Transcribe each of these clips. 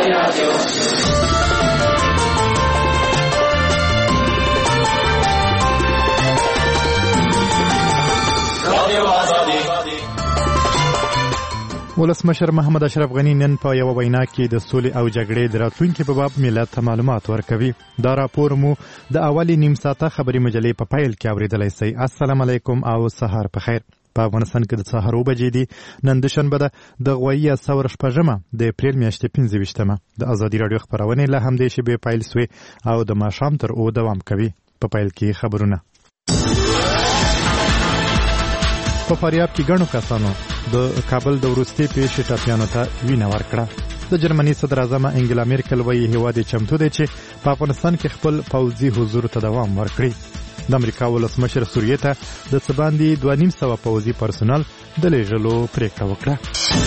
ولسمشر محمد اشرف غنی نن په یو وینا کې د سولې او جګړې د راتلونکي په باب ملت ته معلومات ورکوي. دا راپور مو د اولي نیم ساعته خبري مجلې په پیل کې اوریدلای شئ. السلام علیکم او سهار په خیر. په افغانستان کې د سهار 9 بجې دي. نن د شنبه د غوي سور شپږمه د اپریل میاشتې 15مه. د ازادي رادیو خبرونه له همدې شی په پیل سوی او د ماښام تر 9 دوام کوي. په پیل کې خبرونه. په فاریاب کې ګڼو کسانو د کابل د وروستي پیښې ټاپیانو ته وینه ورکړه. د جرمني صدر اعظم انګلا میرکل وایي هیواد چمتو دی چې په افغانستان کې خپل پوځي حضور ته دوام ورکړي. د امریکا ولسمشر سوریې ته د څه باندې 2.5 پوځي پرسونل د لیږلو پریکړه وکړه.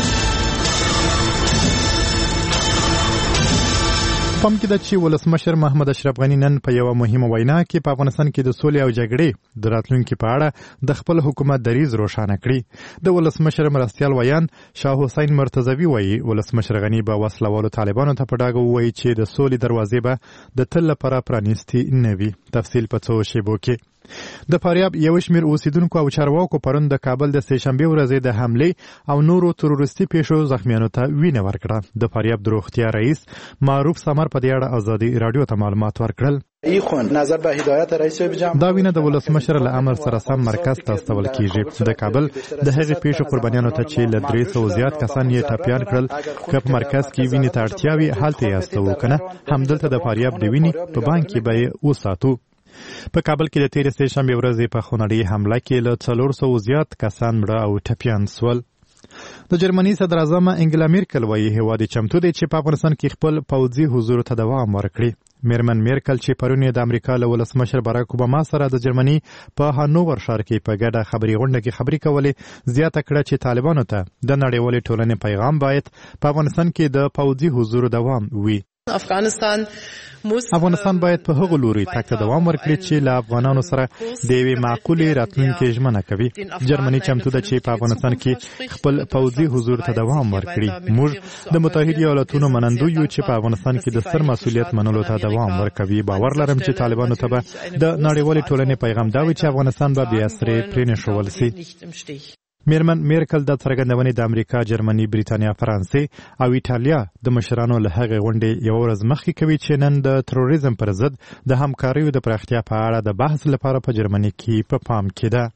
پام کې ده چې ولسمشر محمد اشرف غنی نن په یو مهمه وینا کې په افغانستان کې د سولې او جګړې د راتلونکي په اړه د خپل حکومت دریځ روښانه کړی. د ولسمشر مرستیال ویان شاه حسین مرتضوی وایي ولسمشر غنی به وسلوالو طالبانو ته په ډاګه وایي چې د سولې دروازې به د تل لپاره پرانیستي نه وي. تفصیل په څو شیبو کې. د فاریاب یو شمیر اوسیدونکو او چارواکو پرون د کابل د سهشنبه ورځې د حمله او نورو تروریستي پیښو زخمیانو ته وینه ورکړه. د فاریاب د روغتیا رئیس معروف سمر په دې اړه ازادي رادیو ته معلومات ورکړل. نظر به هدایت رئیس وبجام دا وینه د ولسمشر له امر سره سم مرکز ته استول کیږي. د کابل د هغې پیښو قربانیانو ته چې له 300 زیات کسان یې ټاپیان کړل کپ مرکز کې وینې ته اړتیا وي حالت یې استو کنه همدلته د فاریاب د وینې په بانک کې به وساتو. په کابل کې د تیر سهشنبه ورځې په خونړۍ حمله کې له 400 زیات کسان مړه او ټپیان سول. د جرمني صدر اعظم انګلا میرکل وایي هیواد چمتو دی چې په افغانستان کې خپل پوځي حضور ته دوام ورکړي. میرمن میرکل چې پرون د امریکا له ولسمشر باراک اوباما سره د جرمني په هانوور ښار کې په ګډه خبري غونډه کې خبري کولې زیاته کړه چې طالبانو ته د نړیوالې ټولنې پیغام باید په افغانستان کې د پوځي حضور دوام وي. افغانستان باید په هغو لوري تګ ته دوام ورکړي چې له افغانانو سره د یوې معقولې راتلونکې ژمنه کوي. جرمني چمتو ده چې په افغانستان کې خپل پوځي حضور ته دوام ورکړي. موږ د متحده ایالاتونو منندوی یو چې په افغانستان کې د سر مسؤلیت منلو ته دوام ورکوي. باور لرم چې طالبانو ته به د نړیوالې ټولنې پیغام دا وي چې افغانستان به بې اثرې پرېنښول سي. میرمن میرکل د څرګندونې د امریکا، جرمني، بریتانیا، فرانسې او ایټالیا د مشرانو له هغې غونډې یو ورځ مخکې کوي چې نن د تروریزم پر ضد د همکاریو د پراختیا په اړه د بحث لپاره په جرمني کې په پام کې ده.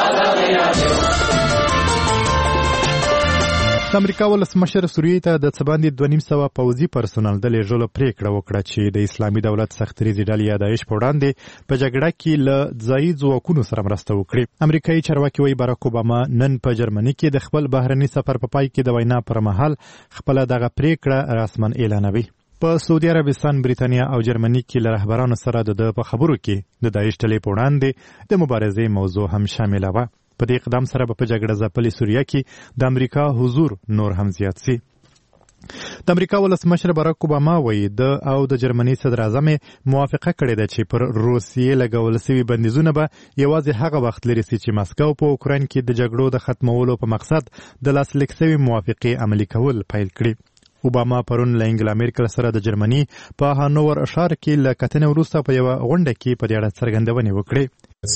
د امریکا ولسمشر سوریې ته د څه باندې 2.5 پوځي پرسونل د لیږلو پریکړه وکړه چې د اسلامي دولت سختریزې ډلې یا داعش په وړاندې په جګړه کې له ځایي ځواکونو سره مرسته وکړي. امریکایي چارواکي وایي باراک اوباما نن په جرمني کې د خپل بهرني سفر په پای کې د وینا پر مهال خپله دغه پریکړه رسما اعلانوي. په سعودي عربستان، بریتانیا او جرمني کې له رهبرانو سره د په خبرو کې د داعش ډلې په وړاندې د مبارزې موضوع هم شامله وه. په دې اقدام سره په جګړه ځپلې سوریه کې د امریکا حضور نور هم زیات سي. د امریکا ولسمشر باراک اوباما وایي د جرمني صدر اعظم موافقه کړې ده چې پر روسیې لګول شوي بندیزونه به یوازې هغه وخت لري چې مسکو په اوکراین کې د جګړو د ختمولو په مقصد د لاسلیک شوي موافقې عملي کول پیل کړي. اوباما پرون له انګلا میرکل سره د جرمني په هانوور ښار کې له کتنې وروسته په یوه غونډه کې په دې اړه څرګندونې وکړې.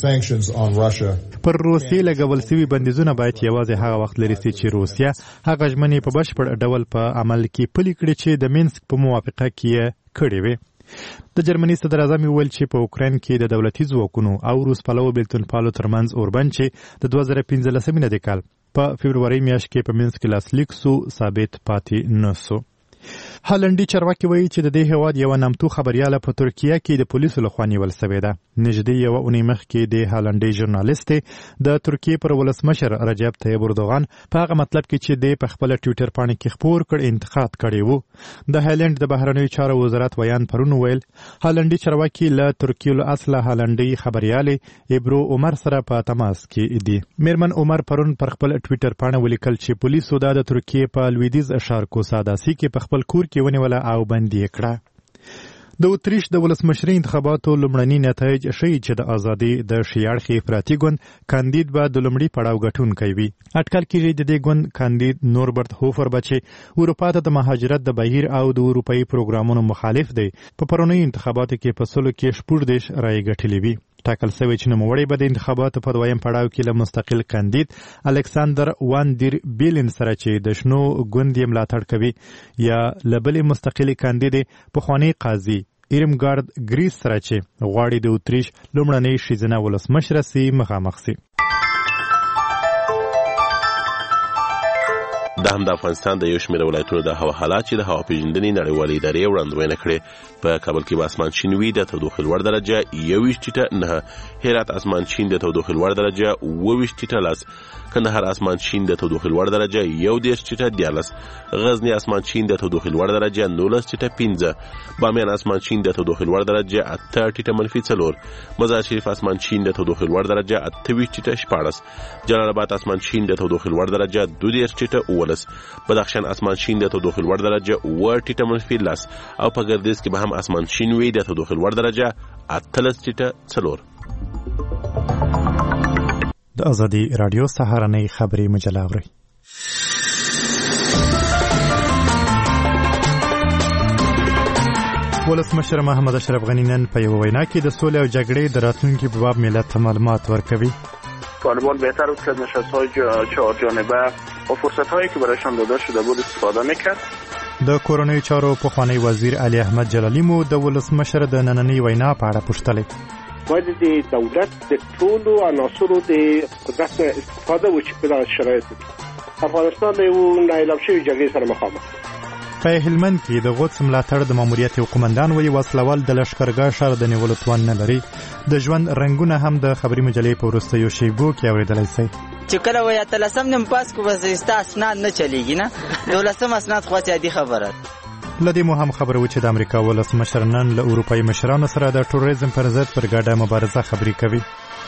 پر روسیې لګول شوي بندیزونه باید یوازې هغه وخت لري چې روسیه هغه ژمنې په بشپړ ډول په عمل کې پلي کړي چې د مینسک په موافقه کې یې کړې وې. د جرمني صدر اعظم ویل چې په اوکراین کې د دولتي ځواکونو او روس پلوو بېلتونپالو ترمنځ اوربند چې د 2015 کال په فبروري میاشت کې په منځ کې لاسلیک سو ثابت پاتې نه سو. هالندي چارواکي وایي چې د دې هیواد یو نامتو خبرياله په ترکیه کې د پولیسو لخوا نیول شوې ده. نږدې یو اونۍ مخکې د هالندي ژورنالیست د ترکیه پر ولسمشر رجب طیب اردوغان په هغه مطلب کې چې د په خپل ټویټر باندې کې خبر کړ انتقاد کړی وو. د هالند د بهرنیو چارو وزارت ویان پرون ویل هالندي چارواکي له ترکیه له اصله هالندي خبرياله ابرو عمر سره په تماس کې دي. میرمن عمر پرون پر خپل ټویټر باندې ولیکل چې پولیسو د ترکیه په لویدیز اشار کوساداسي کې په خپل کور کې ونیوله او بندي کړه. د اتریش د ولسمشرۍ انتخاباتو لومړني نتایج ښیي چې د ازادي د شیاړخي افراطي ګوند کاندید به د لومړي پړاو ګټونکی وي. اټکل کېږي د دې ګوند کاندید نوربرت هوفر به چې اروپا ته د مهاجرت د بهیر او د اروپایي پروګرامونو مخالف دی په پرونیو انتخاباتو کې په سلو کې 14 رایې ګټلې وي. ټاکل شوی چې نوموړی به د انتخاباتو په دویم پړاو کې له مستقل کاندید الکساندر وان دیر بیلن سره چې د شنو ګوند یې ملاتړ کوي یا له بلې مستقلې کاندید پخوانی قاضي ایرمګارد ګریس سره چې غواړي د اتریش لومړنۍ ښځینه ولسمشره سي مخامخ سي. دا هم د افغانستان د یو شمېر ولایتونو د هوا حالات چې د هوا پیژندنې نړیوالې ادارې وړاندوینه کړې. په کابل کې به اسمان شین وي، د تودوخې لوړ درجه 21.9، هرات اسمان شین د تودوخې لوړ درجه 22.10، کندهار اسمان شین د تودوخې لوړ درجه 11.14، غزنی اسمان شین د تودوخې لوړ درجه 19.15، بامیان اسمان شین د تودوخې لوړ درجه 8.-4، مزار شریف اسمان شین د تودوخې لوړ درجه 28.14، جلال آباد اسمان شین د تودوخې لوړ درجه 2.19، بدخشان اسمان شین د تودوخې لوړ درجه 8.-10 او په ګردیز کې به هم اسمان شین وي د تودوخې لوړ درجه 18.4. د ازادي رادیو سهارنۍ خبري مجله اوري. ولسمشر محمد اشرف غنی نن په یو وینا کې د سولې او جګړې د راتلونکي په باب ملت ته معلومات ورکوي. طالبان بهتر بود که از نشست‌های 4 جانبه و فرصت‌هایی که برایشان داده شده بود استفاده می‌کرد. د کورونی چارو پخوانی وزیر علی احمد جلالی مو د ولسمشر د نننۍ وینا په اړه پوښتلې. باید د دولت د ټولو عناصرو د قدرت استفاده وشي په دغه شرایطو کې. افغانستان د یو نااعلان شوي جګړې سره مخامخ. په هلمند کې د غوڅ ملاتړ د ماموریت قومندان وی وسلوال د لشکرګاه ښار د نیولو توان نه لري. د ژوند رنگونه هم د خبري مجلې په وروستیو شیبو کې اوریدلای شي. چې کله وای تلسم نم پاس کو بس استا اسناد نه چلیږي نه دولسم اسناد خو سیادي خبره. لدی مو هم خبره و چې د امریکا ولسمشر نن له اروپایي مشرانو سره د ټوریزم پر ضد پر ګډه مبارزه خبري کوي.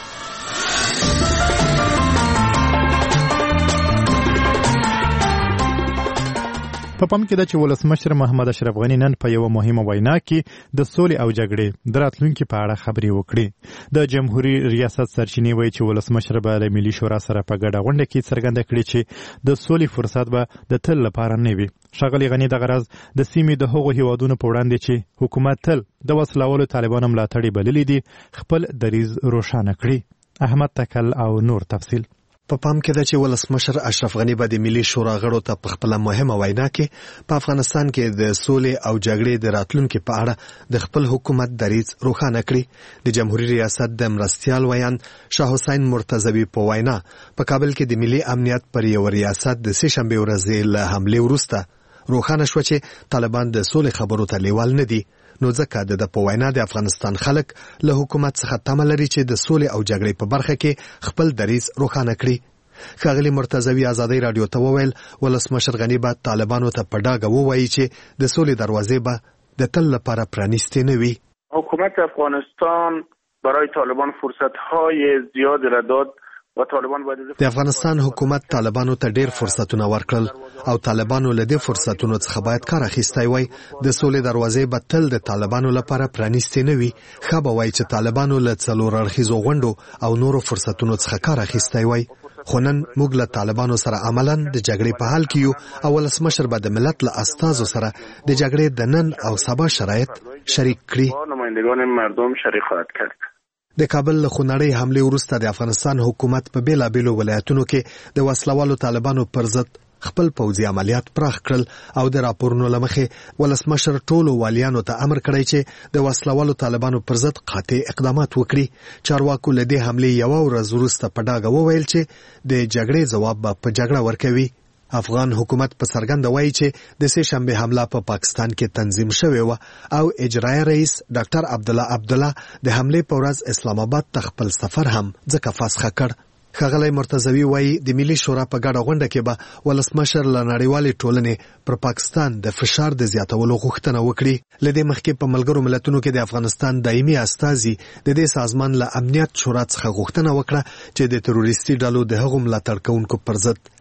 په پام کې ده چې ولسمشر محمد اشرف غنی نن په یو مهمه وینا کې د سولې او جګړې د راتلونکي په اړه خبرې وکړې. د جمهوریت ریاست سرچینې وایي چې ولسمشر به د ملي شورا سره په ګډه غونډه کې څرګنده کړي چې د سولې فرصت به د تل لپاره نه وي. ښاغلي غنی دغه راز د سیمې د هغو هیوادونو په وړاندې چې حکومت تل د وسلوالو طالبانو ملاتړي بللي دي خپل دریځ روښانه کړي. احمد تکل او نور تفصیل. په پام کې ده چې ولسمشر اشرف غنی به د ملي شورا غړو ته په خپل مهمه وینا کې په افغانستان کې د سولې او جګړې د راتلونکي په اړه د خپل حکومت دریځ روښانه کړي. د جمهوریت ریاست د مرستیال ویان شاه حسین مرتضوی په وینا په کابل کې د ملي امنیت پر یو ریاست د سه شنبه ورځې له حمله وروسته روښانه شو چې طالبان د سولې خبرو ته لیوال نه دي. نو ځکه د په وینا د افغانستان خلک له حکومت څخه تمه لري چې د سولې او جګړې په برخه کې خپل دریځ روښانه کړي. ښاغلي مرتضوی ازادي رادیو ته وویل ولسمشر غنی به طالبانو ته په ډاګه ووایي چې د سولې دروازې به د تل لپاره پرانیستې نه وي. حکومت افغانستان برای طالبان فرصت‌های زیاد را داد و طالبان باید د افغانستان حکومت طالبانو ته ډېر فرصتونه ورکړل او طالبانو له دې فرصتونو څخه باید کار اخیستی وای. د سولې دروازې به تل د طالبانو لپاره پرانیستې نه وي. ښه به وای چې طالبانو له څلور اړخیزو غونډو او نورو فرصتونو څخه کار اخیستی وای. خو نن موږ له طالبانو سره عملاً د جګړې په حال کې یو او ولسمشر به د ملت له استازو سره د جګړې د نن او سبا شرایط شریک کړي. نمایندگان مردم شریک خواهد کرد. د کابل له خونړۍ حملې وروسته د افغانستان حکومت په بیلابیلو ولایتونو کې د وسلوالو طالبانو پر ضد خپل پوځي عملیات پراخ کړل او د راپورونو له مخې ولسمشر ټولو والیانو ته امر کړی چې د وسلوالو طالبانو پر ضد قاطع اقدامات وکړي. چارواکو له دې حملې یوه ورځ وروسته په ډاګه وویل چې د جګړې ځواب به په جګړه ورکوي. افغان حکومت په څرګنده وایي چې د سه شنبه حمله په پاکستان کې تنظیم شوې و او اجرایي رئیس ډاکټر عبدالله د حملې په ورځ اسلام آباد ته خپل سفر هم ځکه فسخه کړ. ښاغلی مرتضوی وایي د ملي شورا په ګډه غونډه کې به ولسمشر له نړیوالې ټولنې پر پاکستان د فشار د زیاتولو غوښتنه وکړي. له دې مخکې په ملګرو ملتونو کې د افغانستان دایمي استازي د دې سازمان له امنیت شورا څخه غوښتنه وکړه چې د تروریستي ډلو د هغو ملاتړ کوونکو پر ضد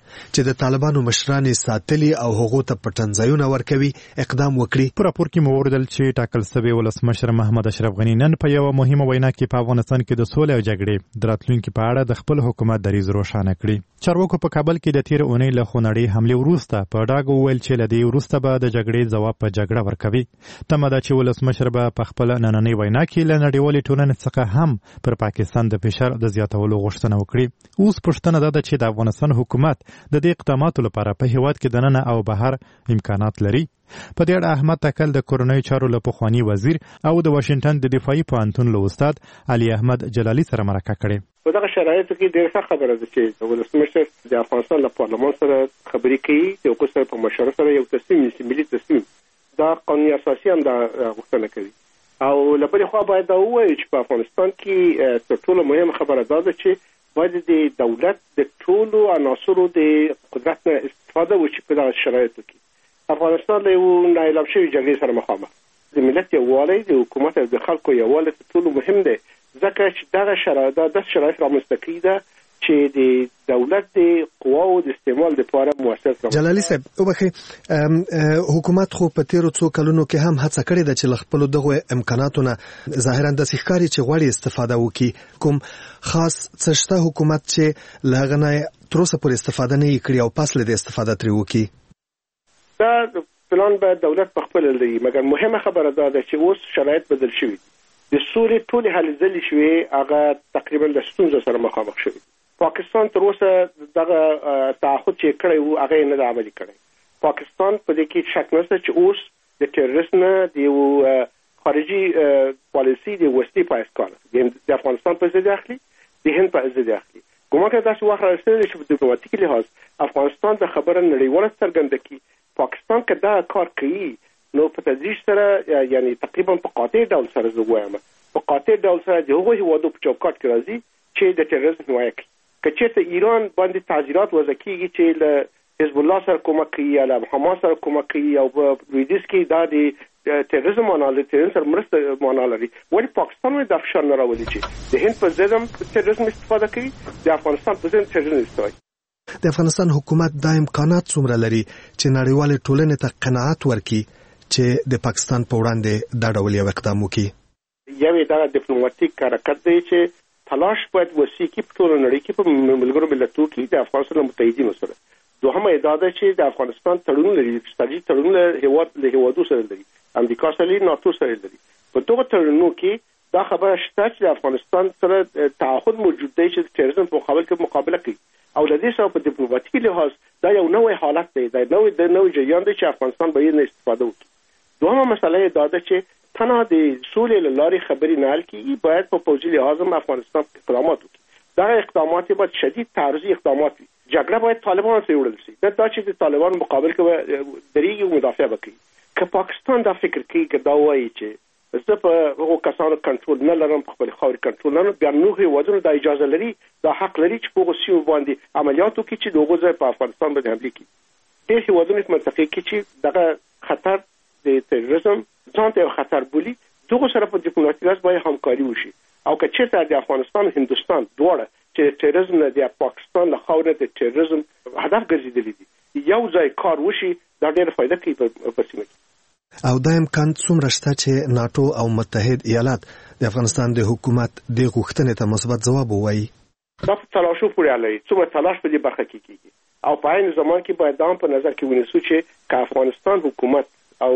چې د طالبانو مشران ساتلي او هغو ته پټنځایونه ورکوي اقدام وکړي. په راپور کې موردل چې ټاکل شوی ولسمشر محمد اشرف غنی نن په یو مهمه وینا کې په افغانستان کې د سولې او جګړې د راتلونکي په اړه د خپل حکومت دریځ روښانه کړی. چارواکو په کابل کې د تیر اونۍ له خونړۍ حملې وروسته په ډاګه وویل چې له دې وروسته به د جګړې ځواب په جګړه ورکوي. تمه ده چې ولسمشر به په خپل نننۍ وینا کې له نړیوالې ټولنې څخه هم پر پاکستان د فشار د زیاتولو غوښتنه وکړي. اوس پوښتنه ده چې د افغانستان حکومت د دې اقداماتو لپاره په هیواد کې دننه او بهر امکانات لري. په دې اړه احمد تکل د کورنۍ چارو له پخوانی وزیر او د واشنگټن د دفاعي پوهنتون له استاد علي احمد جلالي سره مرکه کړې. په دغه شرایطو کې ډېر ښه خبره ده چې ولسمشر د افغانستان له پارلمان سره خبرې کوي، د حکومت سره په مشوره سره یو تصمیم نیسي، ملي تصمیم. دا قانوني اساسي هم دا غوښتنه کوي. او له بلې خوا باید دا ووایو چې په افغانستان کې تر ټولو مهمه خبره دا ده چې باید د دولت د ټولو عناصرو د قدرت نه استفاده وشي په دغه شرایطو کې. افغانستان له یو نااعلان شوي جګړې سره مخامخ. د ملت یووالی، د حکومت او د خلکو یووالی تر ټولو مهم دی، ځکه چې دغه شرایط رامنځته کړي ده چې د دولت د قواو د استعمال لپاره موثر کړي. جلالي صاحب وبخښئ، حکومت خو په تیرو څو کلونو کې هم هڅه کړې ده چې له خپلو دغو امکاناتو نه ظاهرا داسې ښکاري چې غواړي استفاده وکړي. کوم خاص څه شته حکومت چې له هغه نه تر اوسه پورې استفاده نه یې کړې او پاس له دې استفاده ترې وکړي؟ دا پلان به دولت په خپل لري، مګر مهمه خبره دا ده چې اوس شرایط بدل شوي. د سولې ټولې هلې ځلې شوې هغه تقریبا د ستونزو سره مخامخ شوي. پاکستان تر اوسه دغه تعهد چې کړی و هغه یې نه دی عملي کړی. پاکستان په دې کې شک نشته چې اوس د ټیرریزم نه د یو خارجي پالیسي د وسلې په اساس د افغانستان په ضد اخلي، د هند په ضد اخلي. ګومان کوم داسې وخت راسي چې په ډیپلوماټیک لحاظ افغانستان د خبره نړیواله څرګنده کړي. پاکستان که دا کار کوي نو په تدریج سره یعنی تقریبا په قاطع ډول سره زه وایم په قاطع ډول سره د هغوی هیوادو په چوکاټ کې راځي چې د ټیرریزم حمایه کوي. که چېرته ایران باندې تعزیرات وضع کېږي چې له حزب الله سره کومک کوي یا له حماس سره کومک کوي او په لویدیځ کې دا د ټیرریزم معنا لري، ټیرریزم سره مرسته معنا لري، ولې پاکستان د فشار نه راولي چې د هند په ضد هم ټیرریزم استفاده کوي، د افغانستان په ضد ټیرریزم استفاده کوي. د افغانستان حکومت دا امکانات څومره لري چې نړیوالې ټولنې ته قناعت ورکړي چې د پاکستان په وړاندې دا ډول یو اقدام وکړي؟ یوې دا ډیپلوماټیک حرکت دی چې تلاش باید وسیع کړي په ټوله نړۍ کې په ملګرو ملتونو کې د افغانستان متحدینو سره. دوهمه دا ده چې د افغانستان تړون لري، اقتصادي تړون له هیوادو سره لري، امریکا سره لري، ناتو سره لري. په دغه تړونونو کې دا خبره شته چې د افغانستان سره تعهد موجود دی چې د ټیرریزم په مقابل کې مقابله کوي. او د دې سره په ډیپلوماټیک لحاظ دا یو نوې حالت دی، دا نوې جریان دی چې افغانستان به یې نه استفاده وکړي. دوهمه مسله دا ده چې تنها د سولې له لارې خبرې نه حل کېږي، باید په پوځي لحاظ هم افغانستان اقدامات وکړي. دغه اقدامات باید شدید تعرضي اقدامات وي. جګړه باید طالبانو ته وړل شي، دا چې د طالبانو مقابل کې درېږي او مدافع وکړي. که پاکستان دا فکر کوي که دا وایي چې زه په هغو کسانو کنټرول نه لرم، په خپل خاورې کنټرول نه لرم، بیا نور هیوادونو دا اجازه لري، دا حق لري چې په هغو سیمو باندې عملیات وکړي چې د هغو ځای په افغانستان باندې حملې کړي. ډېر هیوادونه په منطقې کې چې دغه خطر د ټیرریزم ځان ته یو خطر بولي، دغو سره په ډیپلوماټیک لحاظ باید همکاري وشي. او که چېرته د افغانستان او هندوستان دواړه چې ټیرریزم نه د پاکستان له خاورې د ټیرریزم هدف ګرځېدلي دي، یو ځای کار وشي، دا ډېره فایده کوي په سیمه کې. او دا امکان څومره شته چې ناتو او متحد ایالات د افغانستان د حکومت د غوښتنې ته مثبت ځواب ووایي؟ دا په تلاشو پورې اړه لري، څومره تلاش په دې برخه کې کېږي. او په عین زمان کې باید دا هم په نظر کې ونیسو چې که افغانستان حکومت او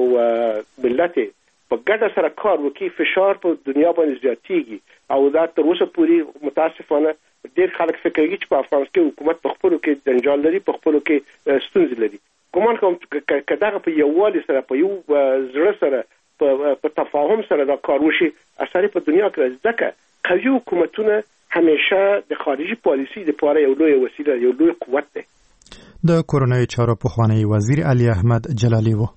ملت په ګډه سره کار وکړي، فشار په دنیا باندې زیاتېږي. او دا تر اوسه پورې متاسفانه ډېر خلک فکر کوي چې په افغانستان کې حکومت په خپلو کې جنجال لري، په خپلو کې ستونزې لري. ګمان کوم که دغه په یووالي سره، په یو زړه سره، په تفاهم سره دا کار وشي، اثر په دنیا کې راځي. ځکه قوي حکومتونه همیشه د خارجي پالیسي لپاره یو لوی وسیله، یو لوی قوت دی. د کورنۍ چارو پخوانی وزیر علي احمد جلالي و.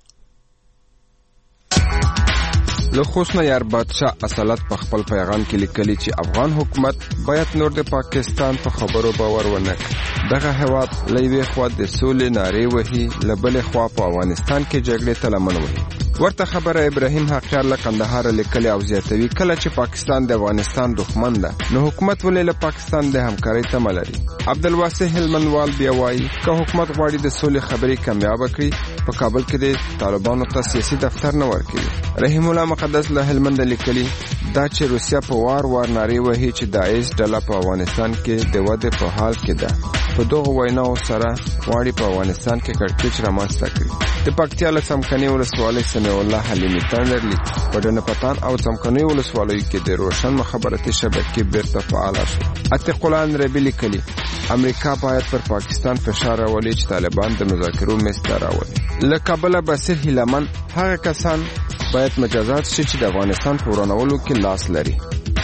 له خوشنه یار بادشاہ اصالت په خپل پیغام کې لیکلي چې افغان حکومت باید نور د پاکستان په خبرو باور ونه کړي. دغه هیواد له یوې خوا د سولې نارې وهي، له بلې خوا په افغانستان کې جګړې ته لمن وهي. ورته خبره ابراهیم حقیار له قندهار لیکلي او زیاتوي کله چې پاکستان د افغانستان دښمن ده نو حکومت ولې له پاکستان د همکارۍ تمه لري. عبدالواسع هلمندوال بیا وایي که حکومت غواړي د سولې خبرې کامیابه کړي په کابل کې د طالبانو ته سیاسي دفتر نه ورکړي. رحیم الله مقدس له هلمند لیکلي دا چې روسیا په وار نارې وهي چې داعش ډله په افغانستان کې د ودې په حال کې ده. په دغه ویناو سره غواړي په افغانستان کې کړکېچ رامنځته کړي. د پکتیا له څمکني ولسوالۍ سمیع الله حلیمي تنرلی په ډنه پتان او څمکني ولسوالیو کې د روشن مخابراتي شبکې بیرته فعاله شو. عتیق الله نربي لیکلي امریکا باید پر پاکستان فشار راولي چې طالبان د مذاکرو میز ته راولي. له کابله بصیر هیلمن هغه کسان باید مجازات شي چې د افغانستان په ورانولو کې لاس لري.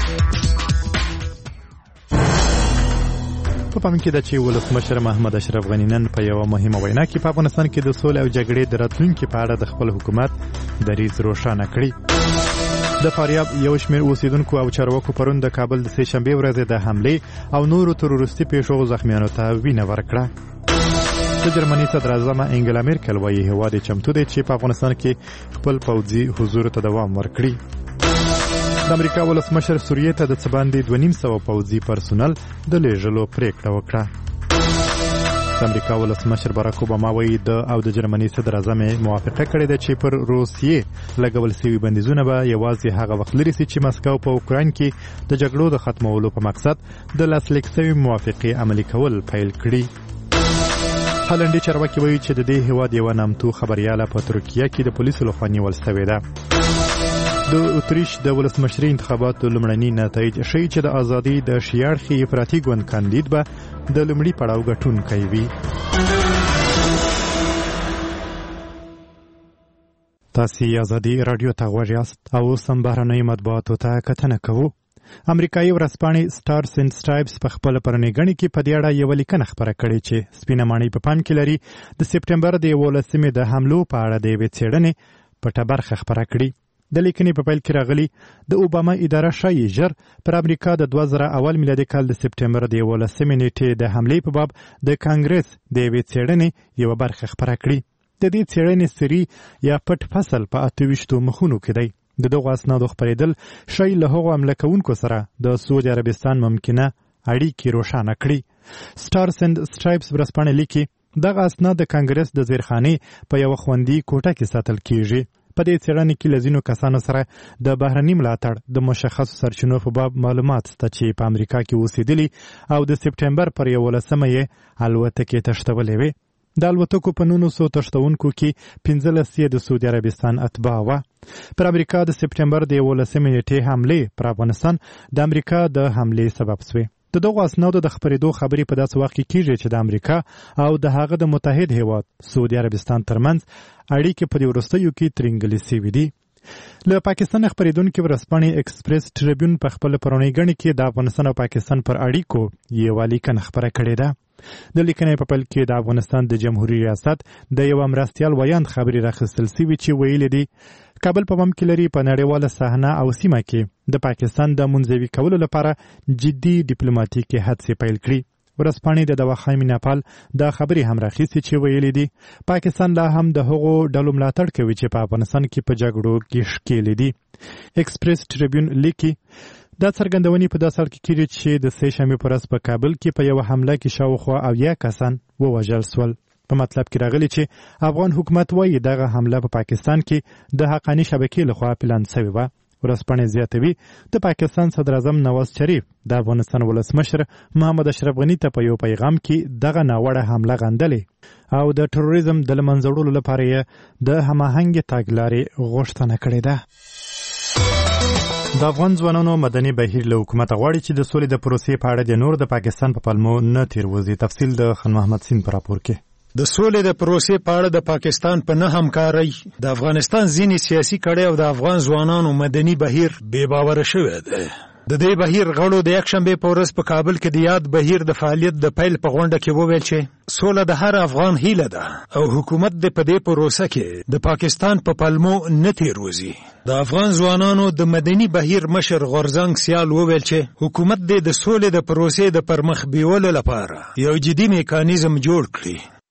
په پام کې ده چې ولسمشر محمد اشرف غني نن په یوه مهمه وینا کې په افغانستان کې د سولې او جګړې د راتلونکي په اړه د خپل حکومت دریځ روښانه کړی. د فاریاب یو شمېر اوسیدونکو او چارواکو پرون د کابل د سې شنبې ورځې د حملې او نورو تروریستي پیښو زخمیانو ته وینه ورکړه. د جرمني صدراعظم انګلا میرکل وایي هېواد یې چمتو دی چې په افغانستان کې خپل پوځي حضور ته دوام ورکړي. د امریکا ولسمشر سوریې ته د څه باندې 250 پوځي پرسونل د لیږلو پریکړه وکړه. د امریکا ولسمشر باراک اوباما وایي او د جرمني صدراعظم موافقه کړې ده چې پر روسیې لګول شوي بندیزونه به یوازې هغه وخت لرې شي چې مسکو په اوکراین کې د جګړو د ختمولو په مقصد د لاسلیک شوي موافقې عملي کول پیل کړي. هالنډي چارواکي وایي چې د دې هېواد یوه نامتو خبریاله په ترکیه کې د پولیسو لخوا نیول شوې ده. د اتریش د ولسمشري انتخاباتو لومړني نتایج ښیي چې د ازادي د شیاړخي افراطي ګوند کاندید به د لومړي پړاو ګټونکی وي. تاسې ازادي راډیو ته غوږ یاست او اوس هم بهرنیو مطبوعاتو ته کتنه کوو. امریکایي ورځپاڼې سټارز اینډ سټرایپس په خپله پرنېګنې کې په دې اړه یوه لیکنه خپره کړې چې سپینه ماڼۍ په پام کې لري د سپټمبر د 11مې د حملو په اړه د یوې څېړنې پټه برخه خپره کړي. د لیکنې په پیل کې راغلي د اوباما اداره ښایي ژر پر امریکا د 2001 میلادي کال د سپټمبر د 11مې نیټې د حملې په باب د کانګرس د یوې څېړنې یوه برخه خپره کړي. د دې څېړنې سري یا پټ فصل په 28 مخونو کې دی. د دغو اسنادو خپرېدل ښایي له هغو حمله کوونکو سره د سعودي عربستان ممکنه اړیکې روښانه کړي. سټارز اینډ سټرایپس ورځپاڼه لیکي دغه اسناد د کانګرس د زیرخانې په یوه خوندي کوټه کې ساتل کیږي. په دې څېړنې کې له ځینو کسانو سره د بهرني ملاتړ د مشخصو سرچینو په باب معلومات شته چې په امریکا کې اوسېدلي او د سپټمبر پر 11مه یې الوتکې تښتولې وې. د الوتکو په 900 تښتونکو کې 15 د سعودي عربستان اتباع وه. پر امریکا د سپټمبر د 11مې نیټې حملې پر افغانستان د امریکا د حملې سبب شوې. د دغو اسنادو د خپرېدو خبرې په داسې وخت کې کیږي چې د امریکا او د هغه د متحد هیواد سعودي عربستان ترمنځ اړیکې په دې وروستیو کې ترینګلې سوي دي. له پاکستان خپرېدونکې ورځپاڼې ایکسپریس ټریبیون په خپله پرونیګنې کې د افغانستان او پاکستان پر اړیکو یوه لیکنه خپره کړې ده. د لیکنې په پیل کې د افغانستان د جمهوریت ریاست د یوه مرستیال ویاند خبرې راخیستل سوي چې ویلي دي کابل په پام کې لري په نړیواله صحنه او سیمه کې د پاکستان د منزوي کولو لپاره جدي ډیپلوماټیکې هڅې پیل کړي. ورځپاڼې د دواخان میناپال دا خبرې هم راخیستې چې ویلي دي پاکستان لا هم د هغو ډلو ملاتړ کوي چې په افغانستان کې په جګړو کې ښکېلې دي. ایکسپریس ټریبیون لیکي دا څرګندونې په داسې حال کې کېږي چې د سې شنبې په ورځ په کابل کې په یوه حمله کې شاوخوا 80 کسان ووژل شول. په مطلب کې راغلي چې افغان حکومت وایي دغه حمله په پاکستان کې د حقاني شبکې لخوا پلان شوې وه. ورځپاڼې زیاتوي د پاکستان صدراعظم نواز شریف د افغانستان ولسمشر محمد اشرف غني ته په یو پیغام کې دغه ناوړه حمله غندلې او د تروریزم د له منځه وړلو لپاره یې د هماهنګې تګلارې غوښتنه کړې ده. د افغان ځوانانو مدني بهیر له حکومته غواړي چې د سولې د پروسې په اړه د نور د پاکستان په پلمو نه تیروځي. تفصیل د خان محمد سین په راپور کې. د سولې د پروسې په اړه د پاکستان په نه همکارۍ د افغانستان ځینې سیاسي کړۍ او د افغان ځوانانو مدني بهیر بې باوره شوی دی. د دې بهیر غړو د یکشنبې په ورځ په کابل کې د یاد بهیر د فعالیت د پیل په غونډه کې وویل چې سوله د هر افغان هیله ده او حکومت د په دې پروسه کې د پاکستان په پلمو نه تیروځي. د افغان ځوانانو د مدني بهیر مشر غورزنګ سیال وویل چې حکومت د سولې د پروسې د پرمخ بیولو لپاره یو جدي میکانیزم جوړ کړي.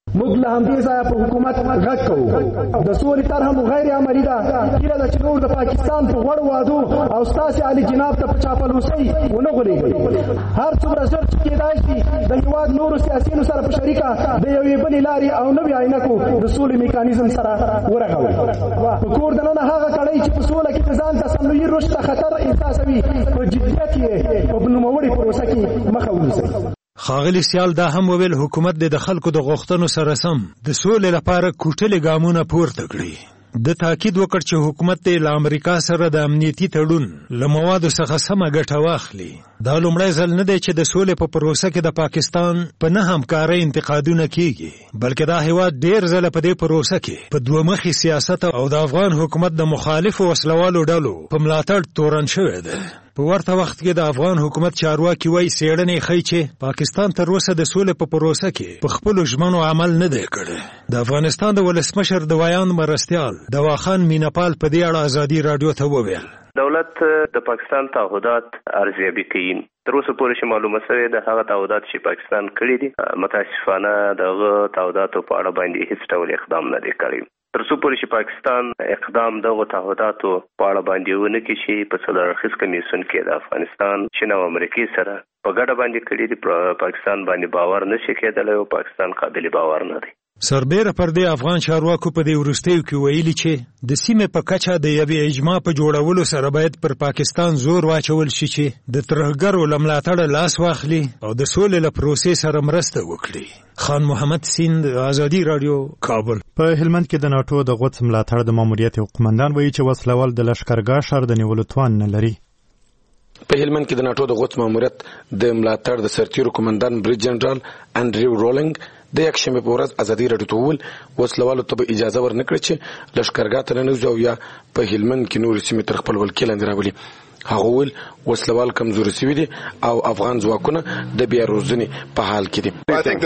موږ له همدې ځایه په حکومت غږ کوو د سولې طرحه مو غیر عملي ده. هیله ده چې نور د پاکستان په غوړو وعدو او ستاسې عالي جناب ته په چاپلوسۍ ونه غولېږئ. هر څومره ژر چې کېدای شي د هېواد نورو سیاسیینو سره په شریکه د یوې بلې لارې او نوې عینکو د سولې میکانیزم سره ورغوئ. په کور دننه هغه کړۍ چې په سوله کې د ځان تصنعي رشد ته خطر احساسوي په جدیت یې په نوموړې پروسه کې مخه ونیسئ. ښاغلي سیال دا هم وویل حکومت د خلکو د غوښتنو سره سم د سولې لپاره کوټلې ګامونه پورته کړي. د تاکید وکړ چې حکومت له امریکا سره د امنیتي تړون له موادو څخه سمه ګټه واخلي. دا لومړی ځل نه دی چې د سولې په پروسه کې د پاکستان په نه همکارۍ انتقادونه کیږي، بلکې دا هیواد ډیر ځله په دې پروسه کې په دوه مخي سیاست او د افغان حکومت د مخالفو وسلوالو ډلو په ملاتړ تورن شوی دی. په ورته وخت کې د افغان حکومت چارواکي وایي څېړنې ښیي چې پاکستان تر اوسه د سولې په پروسه کې په خپلو ژمنو عمل نه دی کړی. د افغانستان د ولسمشر د ویان مرستیال دواخان میناپال په دې اړه ازادي راډیو ته وویل دولت د پاکستان تعهدات ارزیابي کوي. تر اوسه پورې چې معلومه شوې د هغه تعهدات چې پاکستان کړي دي متاسفانه دغه تعهداتو په اړه باندې هیڅ ډول اقدام نه دی کړی. تر څو پورې چې پاکستان اقدام دغه تعهداتو په اړه باندې ونه کړي چې په څلور اړخیز کمیسیون کې د افغانستان، چین او امریکا سره په ګډه باندې کړي دي، پاکستان باندې باور نشي کېدلی او پاکستان قابل باور نه دی. سربیره پر دې افغان چارواکو په دې وروستیو کې ویلي چې د سیمې په کچه د یوې اجماع په جوړولو سره باید پر پاکستان زور واچول شي چې د ترهګرو له ملاتړه لاس واخلي او د سولې له پروسې سره مرسته وکړي. خان محمد سیند، ازادي راډیو، کابل. په هلمند کې د ناټو د غوڅ ملاتړ د ماموریت قومندان وایي چې وسلوال د لشکرګاه ښار د نیولو توان نه لري. په هلمند کې د ناټو د غوڅ ماموریت د ملاتړ د سرتیرو قومندان بریج جنرال انډریو رولینګ د یکشنبې په ورځ ازادي راډیو ته وویل وسلوالو ته به اجازه ورنکړي چې لشکرګاه ته ننوځي او یا په هلمند کې نورې سیمې تر خپل ولکې لاندې راولي. هغه وویل وسلوال کمزوري شوي دي او افغان ځواکونه د بیا روزنې په حال کې دي.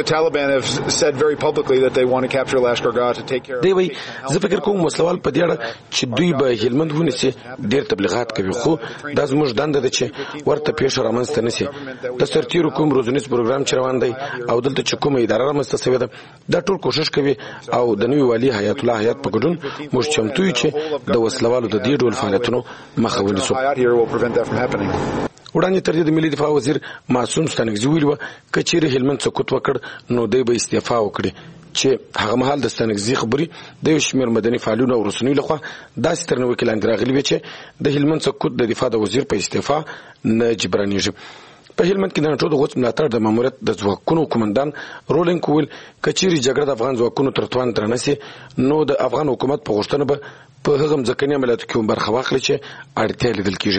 دی وایي زه فکر کوم وسلوال په دې اړه چې دوی به هلمند ونیسي ډېر تبلیغات کوي، خو دا زموږ دنده ده چې ورته پیښه رامنځته نه شي. د سرتیرو کوم روزنیز پروګرام چې روان دی او دلته چې کومه اداره رامنځته شوې ده دا ټول کوشش کوي او د نوي والي حیات الله حیات په ګډون موږ چمتو یو چې د وسلوالو د دې ډول فعالیتونو مخه ونیسو. وړاندې تر دې د ملي دفاع وزیر معصوم ستانکزي ویلي وه که چیرې هلمند سقوط وکړ نو دی به استعفا وکړي، چې هغه مهال د ستانکزي خبرې د یو شمېر مدني فعالینو او رسنیو لخوا داسې تر نوکې لاندې راغلي وې چې د هلمند سقوط د دفاع د وزیر په استعفا نه جبرانېږي. په هلمند کې د ناټو د غوڅ ملاتړ د ماموریت د ځواکونو قومندان رولینګ وویل که چیرې جګړه د افغان ځواکونو تر توان درنه سي نو د افغان حکومت په غوښتنه به په هغه ځمکني عملیاتو کې برخه واخلي چې اړتیا لیدل کېږي.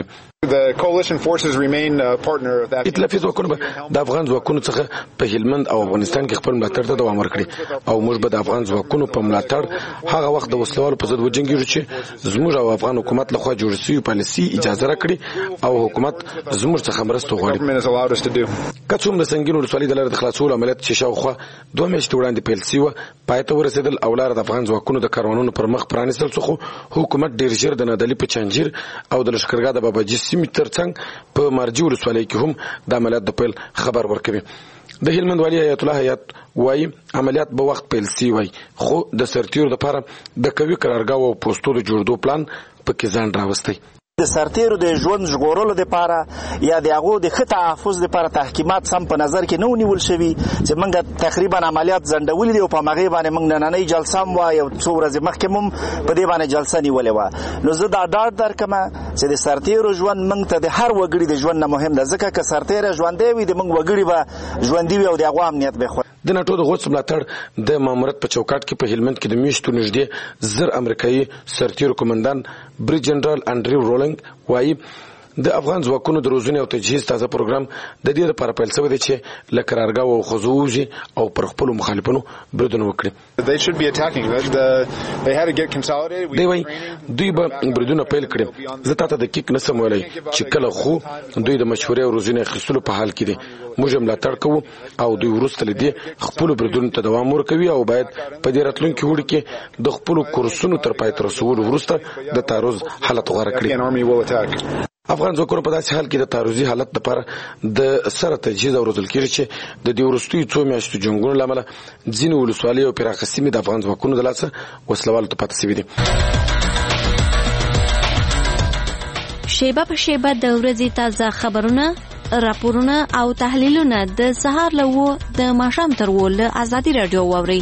ائتلافي ځواکونه به د افغان ځواکونو څخه په هلمند او افغانستان کې خپل ملاتړ ته دوام ورکړي او موږ به د افغان ځواکونو په ملاتړ هغه وخت د وسلوالو په ضد وجنګېږو چې زموږ او افغان حکومت لخوا جوړ شوي پالیسي اجازه راکړي او حکومت زموږ څخه مرسته وغواړي. که څومره سنګین ولسوالۍ د لارې د خلاصولو عملیات چې شاوخوا 2 میاشتې وړاندې پیل شوي پای ته ورسېدل او لاره د افغان ځواکونو د کاروانونو پر مخ پرانیستل څخه حکومت ډېر ژر د نادلي په چنجیر او د لشکرګاه د باباجي سیمې ترڅنګ په مرجي ولسوالۍ کې هم د عملیات د پیل خبر ورکوي. د هلمند والي حیات الله حیات وایي عملیات به وخت پیل شوي وای خو د سرتیرو لپاره د قوي قرارګاه او پوسټو د جوړېدو پلان پکې ځان راوستی. د سرتیرو د ژوند ژغورلو لپاره یا د هغو د ښه تحفظ لپاره تحکیمات سم په نظر کې نه ونیول شوي چې موږ تقریبا عملیات ځنډولي دي او په هغې باندې موږ نننۍ جلسه هم وه یو څو ورځې مخکې هم په دې باندې جلسه نیولې وه. نو زه دا ډاډ درکمه چې د سرتیرو ژوند موږ ته د هر وګړي د ژوند نه مهم ده، ځکه که سرتیری ژوندی وي د موږ وګړي به ژوندي وي او د هغو امنیت به د ناټو د غوڅ ملاتړ د ماموریت په چوکاټ کې په هلمند کې د میاشتو نږدې 1000 امریکایي سرتیرو قومندان بریج جنرال انډریو رولینګ وایي د افغان ځواکونو د روزنې او تجهیز تازه پروګرام د دې لپاره پیل شوی دی چې له قرارګاه وخوځو ووځي او پر خپلو مخالفینو بریدونه وکړي. دی وایي دوی به بریدونه پیل کړي. زه تاته دقیق نشم ویلی چې کله، خو دوی د مشورې او روزنې اخیستلو په حال کې دي. موږ ملاتړ کوو او دوی وروسته له دې خپلو بریدونو ته دوام ورکوي او باید په دې راتلونکي وړي کې د خپلو کورسونو تر پای ته رسولو وروسته د تعرض حالت غوره کړي. افغان ځواکونو په داسې حال کې د تعرضي حالت لپاره د سره تجهیز او روزل کېږي چې د دې وروستیو څو میاشتو جنګونو له امله ځینې ولسوالۍ او پراخه سیمې د افغان ځواکونو د لاسه وسلوالو ته پاتې شوي دي. شیبه په شیبه د ورځې تازه خبرونه، راپورونه او تحلیلونه د سهار له 9 د ماښام تر 10 له ازادي رادیو واورئ.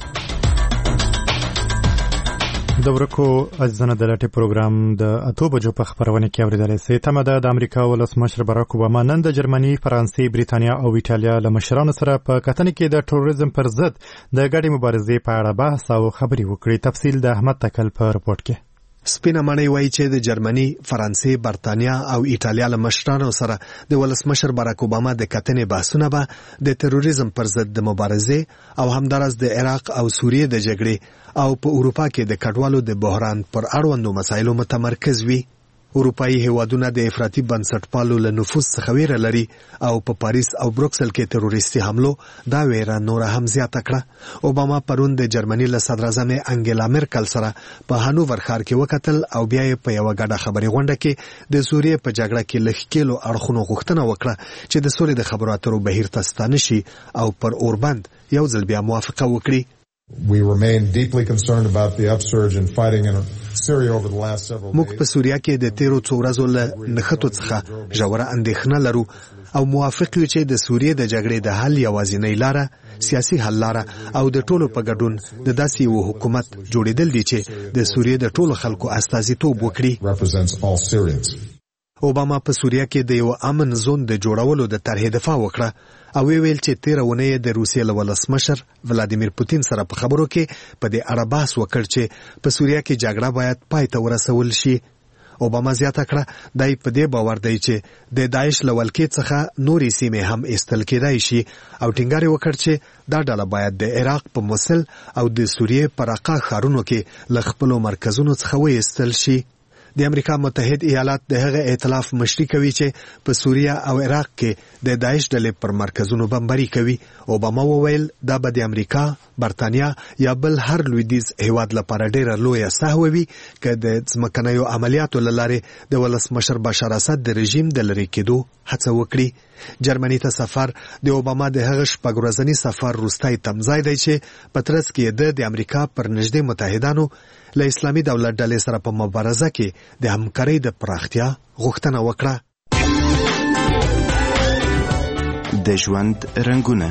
د ورکو ځنه د لټي پروګرام د 8 بجو په خبرونه کې اوریدل شي. تمه ده د امریکا ولسمشر باراک اوباما نن د جرمني، فرانسې، بریتانیا او ایټالیا له مشرانو سره په کتنه کې د ټوریزم پر ضد د ګډې مبارزې په اړه بحث او خبرې وکړي. تفصیل د احمد تکل په رپورت کې. سپینه مڼۍ وایي چې د جرمني، فرانسې، برتانیا او ایټالیا له مشرانو سره د ولسمشر باراک اوباما د کتنې بحثونه به د تروریزم پر ضد د مبارزې او همدارس د عراق او سوریې د جګړې او په اروپا کې د کډوالو د بحران پر اړوندو مسایلو متمرکز وي. اروپایي هیوادونه د افراطي بنسټپالو له نفوذ څخه ویره لري او په پاریس او بروکسل کې تروریستي حملو دا ویره نور هم زیاته کړه. اوباما پرون د جرمني له صدراعظم انګلا مرکل سره په هانوور ښار کې وکتل او بیا یې په یوه ګډه خبري غونډه کې د سوریې په جګړه کې له ښکېلو اړخونو غوښتنه وکړه چې د سولې د خبرو اترو بهیر ته ستانه شي او پر اوربند یو ځل بیا موافقه وکړي. We remain deeply concerned about the upsurge in fighting in Syria over the last several days. موږ په سوریا کې د تیرو څو ورځو له نښتو څخه ژوره اندېښنه لرو او موافق یو چې د سوریې د جګړې د حل یوازینۍ لاره سیاسي حل لاره او د ټولو په ګډون د داسې یو حکومت جوړېدل دي چې د سوریې د ټولو خلکو استازیتوب وکړي. اوباما په سوریه کې د یو امن زون د جوړولو د طرحې دفاع وکړه او ویل چې 13 اونۍ د روسیې له ولسمشر ولادیمیر پوتین سره په خبرو کې په دې اړه بحث وکړ چې په سوریه کې جګړه باید پای ته ورسول شي. اوباما زیاته کړه دای په دې باور دی چې د داعش له ولکې څخه نورې سیمې هم ایستل کېدای شي او ټینګار وکړ چې دا ډله باید د عراق په موصل او د سوریې په راقه ښارونو کې له خپلو مرکزونو څخه وایستل شي. د امریکا متحد ایالات د هغه ائتلاف مشري کوي چې په سوریه او عراق کې د داعش ډلې پر مرکزونو بمباري کوي. اوباما وویل دا به د امریکا، برتانیا یا بل هر لویدیځ هیواد لپاره ډیره لویه سهوه وي که د ځمکنیو عملیاتو له لارې د ولسمشر بشار اسد د رژیم د لرې کېدو هڅه وکړي. جرمني ته سفر د اوباما د هغه شپږ ورځني سفر وروستی تمځای دی چې په ترڅ کې د امریکا پر نږدې متحدانو له اسلامي دولت ډلې سره په مبارزه کې د همکارۍ د پراختیا غوښتنه وکړه. د ژوند رنګونه.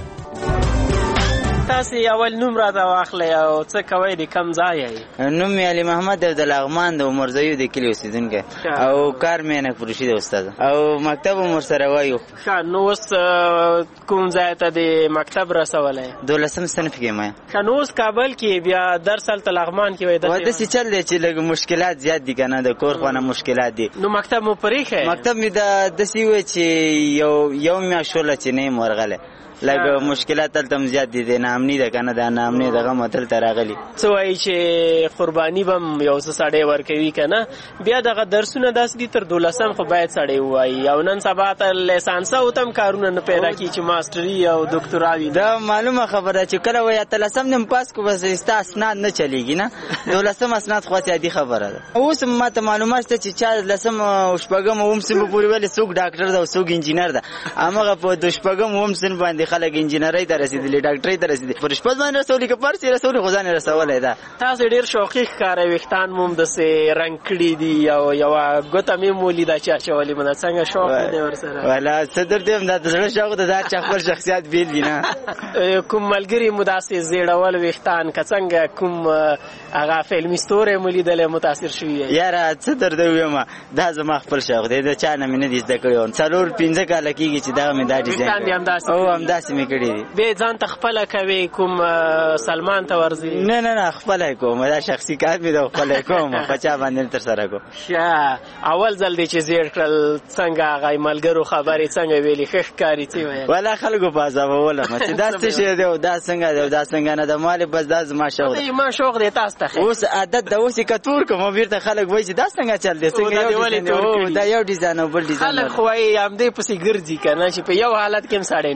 تاسو اول نوم راته واخلئ او څه کوئ، د کوم ځای یې؟ نوم مې علي محمد د لغمان د عمرزیو د کلي اوسېدونکی او کار مې انک فروشي دی استاد او مکتب هم ورسره وایو. نو اوس کوم ځای ته د مکتب رسولی؟ 12 صنف کې یم. نو اوس کابل کې بیا درس هلته لغمان کې وایي داسې چل دی چې لږ مشکلات زیات دي که نه، د کور خوا نه مشکلات دي. نو مکتب مو پرېښی؟ مکتب مې داسې ووایي چې یو میاشت شوله چې نه یم ورغلی، لږ مشکلات دلته هم زیات دي، د ناامني ده که نه، د ناامني دغه هم دلته راغلي. څه وایي چې قرباني به هم یو څه سړی ورکوي که نه، بیا دغه درسونه داسې دي تر 12 خو باید سړی ووایي او نن سبا ته لیسانسه او ته هم کارونه نه پیدا کړي چې ماسټري او دکتورا وي. دا معلومه خبره چې کله وایي 13 نیم پاس کو بس ستا اسناد نه چلیږي نه، 12 اسناد خو عادي خبره ده. اوس ما ته معلومات شته چې 14 او 15 اوم سن پورې ولې څوک ډاکټر ده او څوک انجینر ده، همغه په 15 اوم سن باندې خلک انجینرۍ ته رسېدلي، ډاکټرۍ ته رسېدلي، پر شپږ باندې رسولي که پرسې رسولي خو ځان یې رسولی ده. تاسو ډېر شوقي ښکارئ، ویښتان مو هم داسې رنګ کړي دي او یوه ګوته مې هم ولیده چې اچولې مو ده، څنګه شوق دی ورسره؟ والا څه درته وایم، دا د زړه شوق ده، دا هر چا خپل شخصیت بېل وي نه. کوم ملګري مو داسې زیړول ویښتان که څنګه کوم هغه فلمي ستوری مو لیدلی متاثر شوي یې؟ یاره څه درته ووایم، دا زما خپل شوق دی، د چا نه مې نه دي زده کړی. 4-5 کاله کېږي چې دغه مې دا ډیزاین همداسې مې کړي دي. بیا ځان ته خپله کوې کوم سلمان ته ورځي؟ نه نه نه خپله یې کوم، دا شخصي کار مې ده، خپله یې کوم، په چا باندې نه ترسره کوم. ښه، اول ځل دی چې زیړ کړل، څنګه هغه ملګرو خبرې څنګه ویلې، ښه ښکاري څه ویل؟ والا خلکو په عذابولم چې دا څه شی دی او دا څنګه دی او دا څنګه نه ده، مالې بس دا زما شوق دی. ما شوق دی تاسو ته اوس عادت ده، اوس یې که تور کړم بیرته خلک وایي چې دا څنګه چل دی، څنګه دا یو ډیزاین او بل ډیزاین. خلک خو وایي همدې پسې ګرځي که نه چې په یو حالت کې هم سړی نه پوهېږي.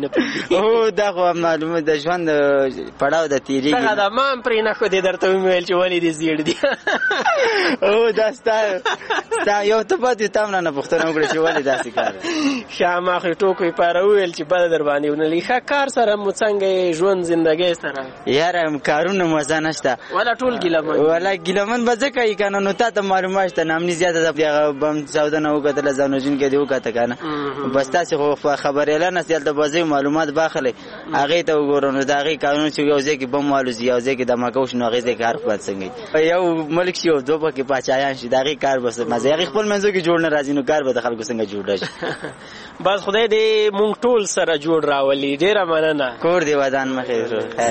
او دا خو معلومه د ژوند پړاو د تیریږي دا د ما پرې نه خو دې درته ویل چې ولې دې زیړ دي او دا ستا یو ته پاتې تام نه پوښتنه وکړه چې ولې داسې کار شامه خو ټوکې پاره ویل چې بل در باندې ونه ښه کار سره مو څنګه ژوند زندګۍ سره یاره کارونه مزه نشته ولا ټول ګیلمن ولا ګیلمن به ځکه یې کنه نو تا ته معلومه شته نامني زیاته د بم سودا نه وکړه ځانوجین کې دی وکړه کنه بس تاسو خو خبر اعلان نسیل د بازي معلومات باخله هغه ته وګورئ دا هغه قانون چې یو ځای کې بم والوزي یو ځای کې د ماکوش نو هغه ځای کار خپل څنګه یو ملک شي او دوه پکې پاچایان شي دا هغه کار بس مزه هغه خپل منځو کې جوړ نه راځي نو کار به د خلکو څنګه جوړ راشي بس خدای دې مونږ ټول سره جوړ راولي ډیره مننه کور دی ودان مخې خیر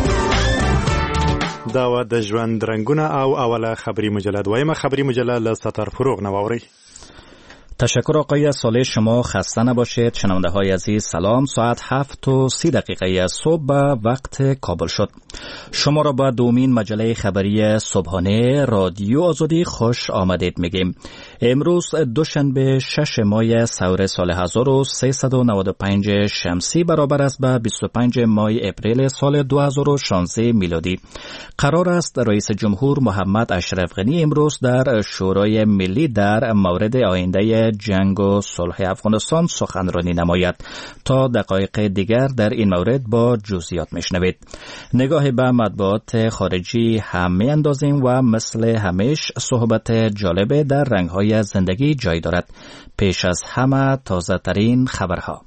دا و د ژوند رنگونه او اوله خبری مجله دویمه خبری مجله له ستار فروغ نواوری. تشکر آقای صالح، شما خسته نباشید. شنونده های عزیز سلام. ساعت 7:30 صبح به وقت کابل شد. شما را با دومین مجله خبری صبحانه رادیو آزادی خوش آمدید میگیم. امروز دوشنبه 6 ماه سور سال 1395 شمسی برابر است به 25 ماه اپریل سال 2016 میلادی. قرار است رئیس جمهور محمد اشرف غنی امروز در شورای ملی در مورد آینده جنگ و صلح افغانستان سخنرانی نماید. تا دقایق دیگر در این مورد با جزئیات میشنوید. نگاه به مطبوعات خارجی هم میاندازیم و مثل همیشه صحبت جالب در رنگ‌های زندگی جای دارد. پیش از همه تازه ترین خبرها.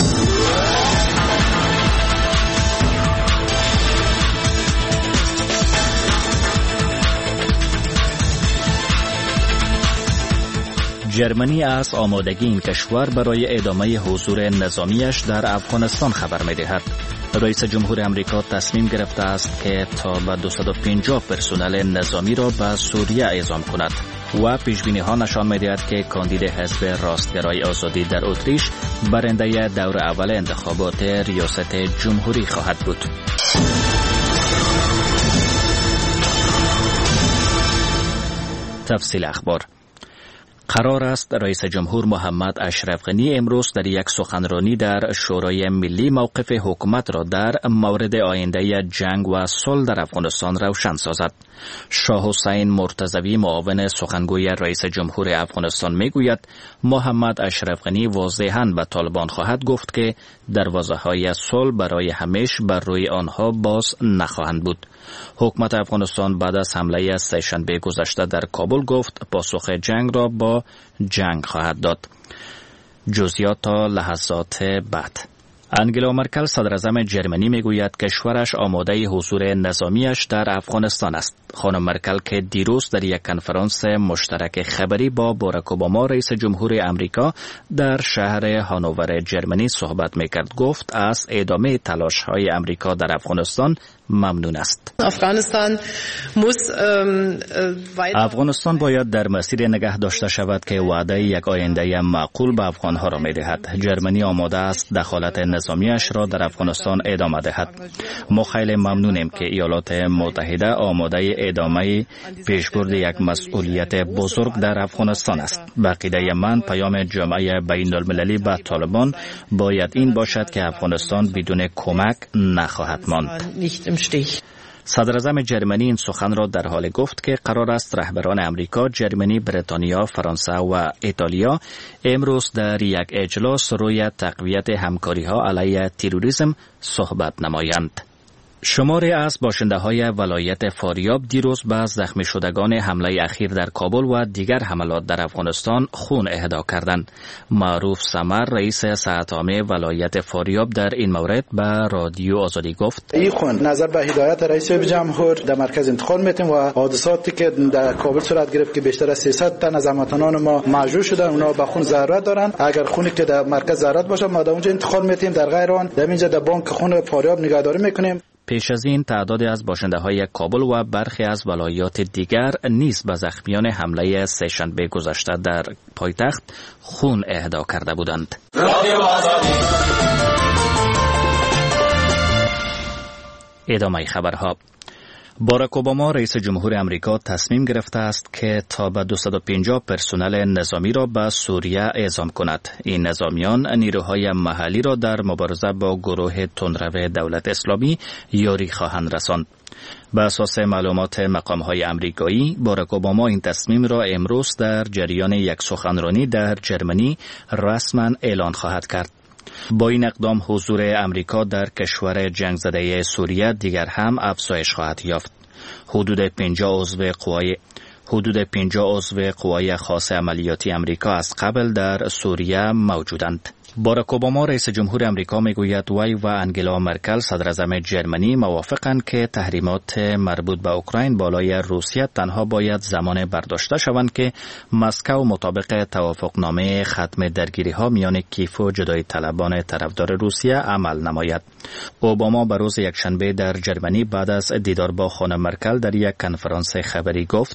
جرمنی از آمادگی این کشور برای ادامه حضور نظامیش در افغانستان خبر می‌دهد. رئیس جمهور امریکا تصمیم گرفته است که تا به 250 پرسنل نظامی را به سوریه اعزام کند و پیشبینی‌ها نشان می‌دهد که کاندید حزب راستگرای آزادی در اتریش برنده دور اول انتخابات ریاست جمهوری خواهد بود. تفصیل اخبار. قرار است رئیس جمهور محمد اشرف غنی امروز در یک سخنرانی در شورای ملی موقف حکومت را در مورد آینده جنگ و صلح در افغانستان روشن سازد. شاه حسین مرتضوی معاون سخنگوی رئیس جمهور افغانستان میگوید محمد اشرف غنی واضحاً به طالبان خواهد گفت که دروازه‌های صلح برای همیشه بر روی آنها باز نخواهند بود. حکومت افغانستان بعد از حمله سه‌شنبه گذشته در کابل گفت پاسخ جنگ را با جنگ خواهد داد. جزئیات تا لحظات بعد. انگلا مرکل صدراعظم جرمنی میگوید کشورش آماده حضور نظامیش در افغانستان است. خانم مرکل که دیروز در یک کنفرانس مشترک خبری با باراک اوباما رئیس جمهور امریکا در شهر هانوور جرمنی صحبت میکرد گفت از ادامه تلاش‌های امریکا در افغانستان ممنون است. افغانستان باید در مسیر نگه داشته شود که وعده یک آینده معقول به افغانها را می‌دهد. جرمنی آماده است دخالت نظامیش را در افغانستان ادامه دهد. ما خیلی ممنونیم که ایالات متحده آماده ادامه پیشبرد یک مسئولیت بزرگ در افغانستان است. به عقیده من پیام جامعه بین‌المللی به طالبان باید این باشد که افغانستان بدون کمک نخواهد ماند. صدراعظم جرمنی این سخن را در حال گفت که قرار است رهبران امریکا، جرمنی، بریتانیا، فرانسه و ایتالیا امروز در یک اجلاس روی تقویت همکاری‌ها علیه تروریسم صحبت نمایند. شماری از باشنده‌های ولایت فاریاب دیروز به زخمی شدگان حمله اخیر در کابل و دیگر حملات در افغانستان خون اهدا کردند. معروف سمر رئیس ساعتنامه ولایت فاریاب در این مورد به رادیو آزادی گفت این خون نظر به هدایت رئیس جمهور در مرکز انتقال میتیم و حادثاتی که در کابل صورت گرفت که بیشتر از 300 تن از هموطنان ما مجروح شدن، اونا به خون ضرورت دارن. اگر خونی که در مرکز ضرورت باشه ما در اونجا انتقال میتیم، در غیر آن در اینجا در بانک خون فاریاب نگهداری میکنیم. پیش از این تعدادی از باشنده‌های کابل و برخی از ولایات دیگر نیز به زخمیان حمله سه‌شنبه گذشته در پایتخت خون اهدا کرده بودند. ادامه خبرها. باراک اوباما رئیس جمهور امریکا تصمیم گرفته است که تا به 250 پرسنل نظامی را به سوریه اعزام کند. این نظامیان نیروهای محلی را در مبارزه با گروه تندرو دولت اسلامی یاری خواهند رساند. بر اساس معلومات مقام‌های امریکایی، باراک اوباما این تصمیم را امروز در جریان یک سخنرانی در جرمنی رسما اعلان خواهد کرد. با این اقدام حضور امریکا در کشور جنگ زده سوریه دیگر هم افزایش خواهد یافت. حدود 50 عضو قوای خاص عملیاتی امریکا از قبل در سوریه موجودند. باراک اوباما رئیس جمهور امریکا میگوید وی و انگلا مرکل صدراعظم جرمنی موافقند که تحریمات مربوط به اوکراین بالای روسیه تنها باید زمان برداشته شوند که مسکو مطابق توافقنامه ختم درگیری‌ها میان کیف و جدایی طلبان طرفدار روسیه عمل نماید. اوباما به روز یکشنبه در جرمنی بعد از دیدار با خانم مرکل در یک کنفرانس خبری گفت: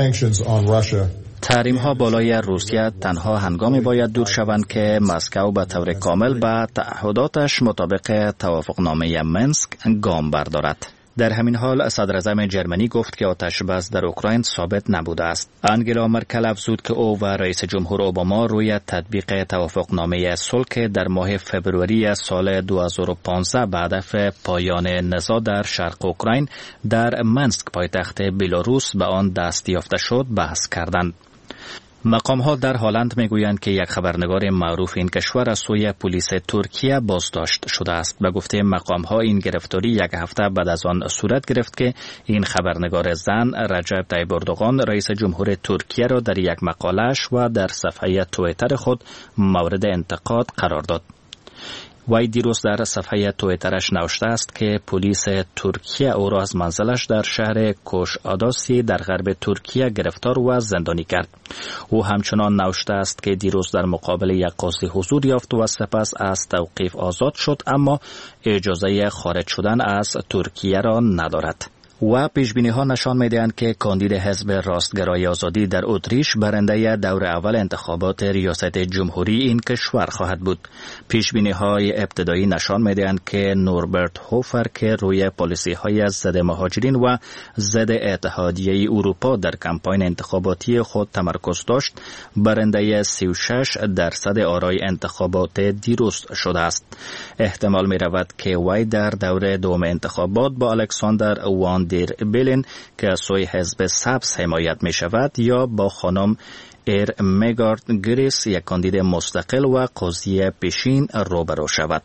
تحریم ها بالای روسیه تنها هنگامی باید دور شوند که مسکو به طور کامل به تعهداتش مطابق توافقنامه منسک گام بردارد. در همین حال صدراعظم جرمنی گفت که آتش بس در اوکراین ثابت نبوده است. انگلا مرکل افزود که او و رئیس جمهور اوباما روی تطبیق توافقنامه صلح که در ماه فبروری سال 2015 به هدف پایان نزاع در شرق اوکراین در منسک پایتخت بلاروس به آن دست یافته شد بحث کردند. مقام‌ها در هلند میگویند که یک خبرنگار معروف این کشور از سوی پلیس ترکیه بازداشت شده است. به گفته مقام‌ها این گرفتاری یک هفته بعد از آن صورت گرفت که این خبرنگار زن رجب طیب اردوغان رئیس جمهور ترکیه را در یک مقاله‌اش و در صفحه توییتر خود مورد انتقاد قرار داد. وی دیروز در صفحه توییترش نوشته است که پلیس ترکیه او را از منزلش در شهر کوش آداسی در غرب ترکیه گرفتار و زندانی کرد. او همچنان نوشته است که دیروز در مقابل یک قاضی حضور یافت و سپس از توقیف آزاد شد، اما اجازه خارج شدن از ترکیه را ندارد. و پیشبینی‌ها نشان می‌دهند که کاندید حزب راستگرای آزادی در اتریش برنده دور اول انتخابات ریاست جمهوری این کشور خواهد بود. پیشبینی‌های ابتدایی نشان می‌دهند که نوربرت هوفر که روی پالیسی‌های ضد مهاجرین و ضد اتحادیه اروپا در کمپاین انتخاباتی خود تمرکز داشت، برنده 36% آرای انتخابات دیروز شده است. احتمال می‌رود که وی در دور دوم انتخابات با الکساندر وان دیر بیلن که از سوی حزب سبز حمایت می شود یا با خانم ایر میگارد گریس یک کاندید مستقل و قاضی پیشین روبرو شود.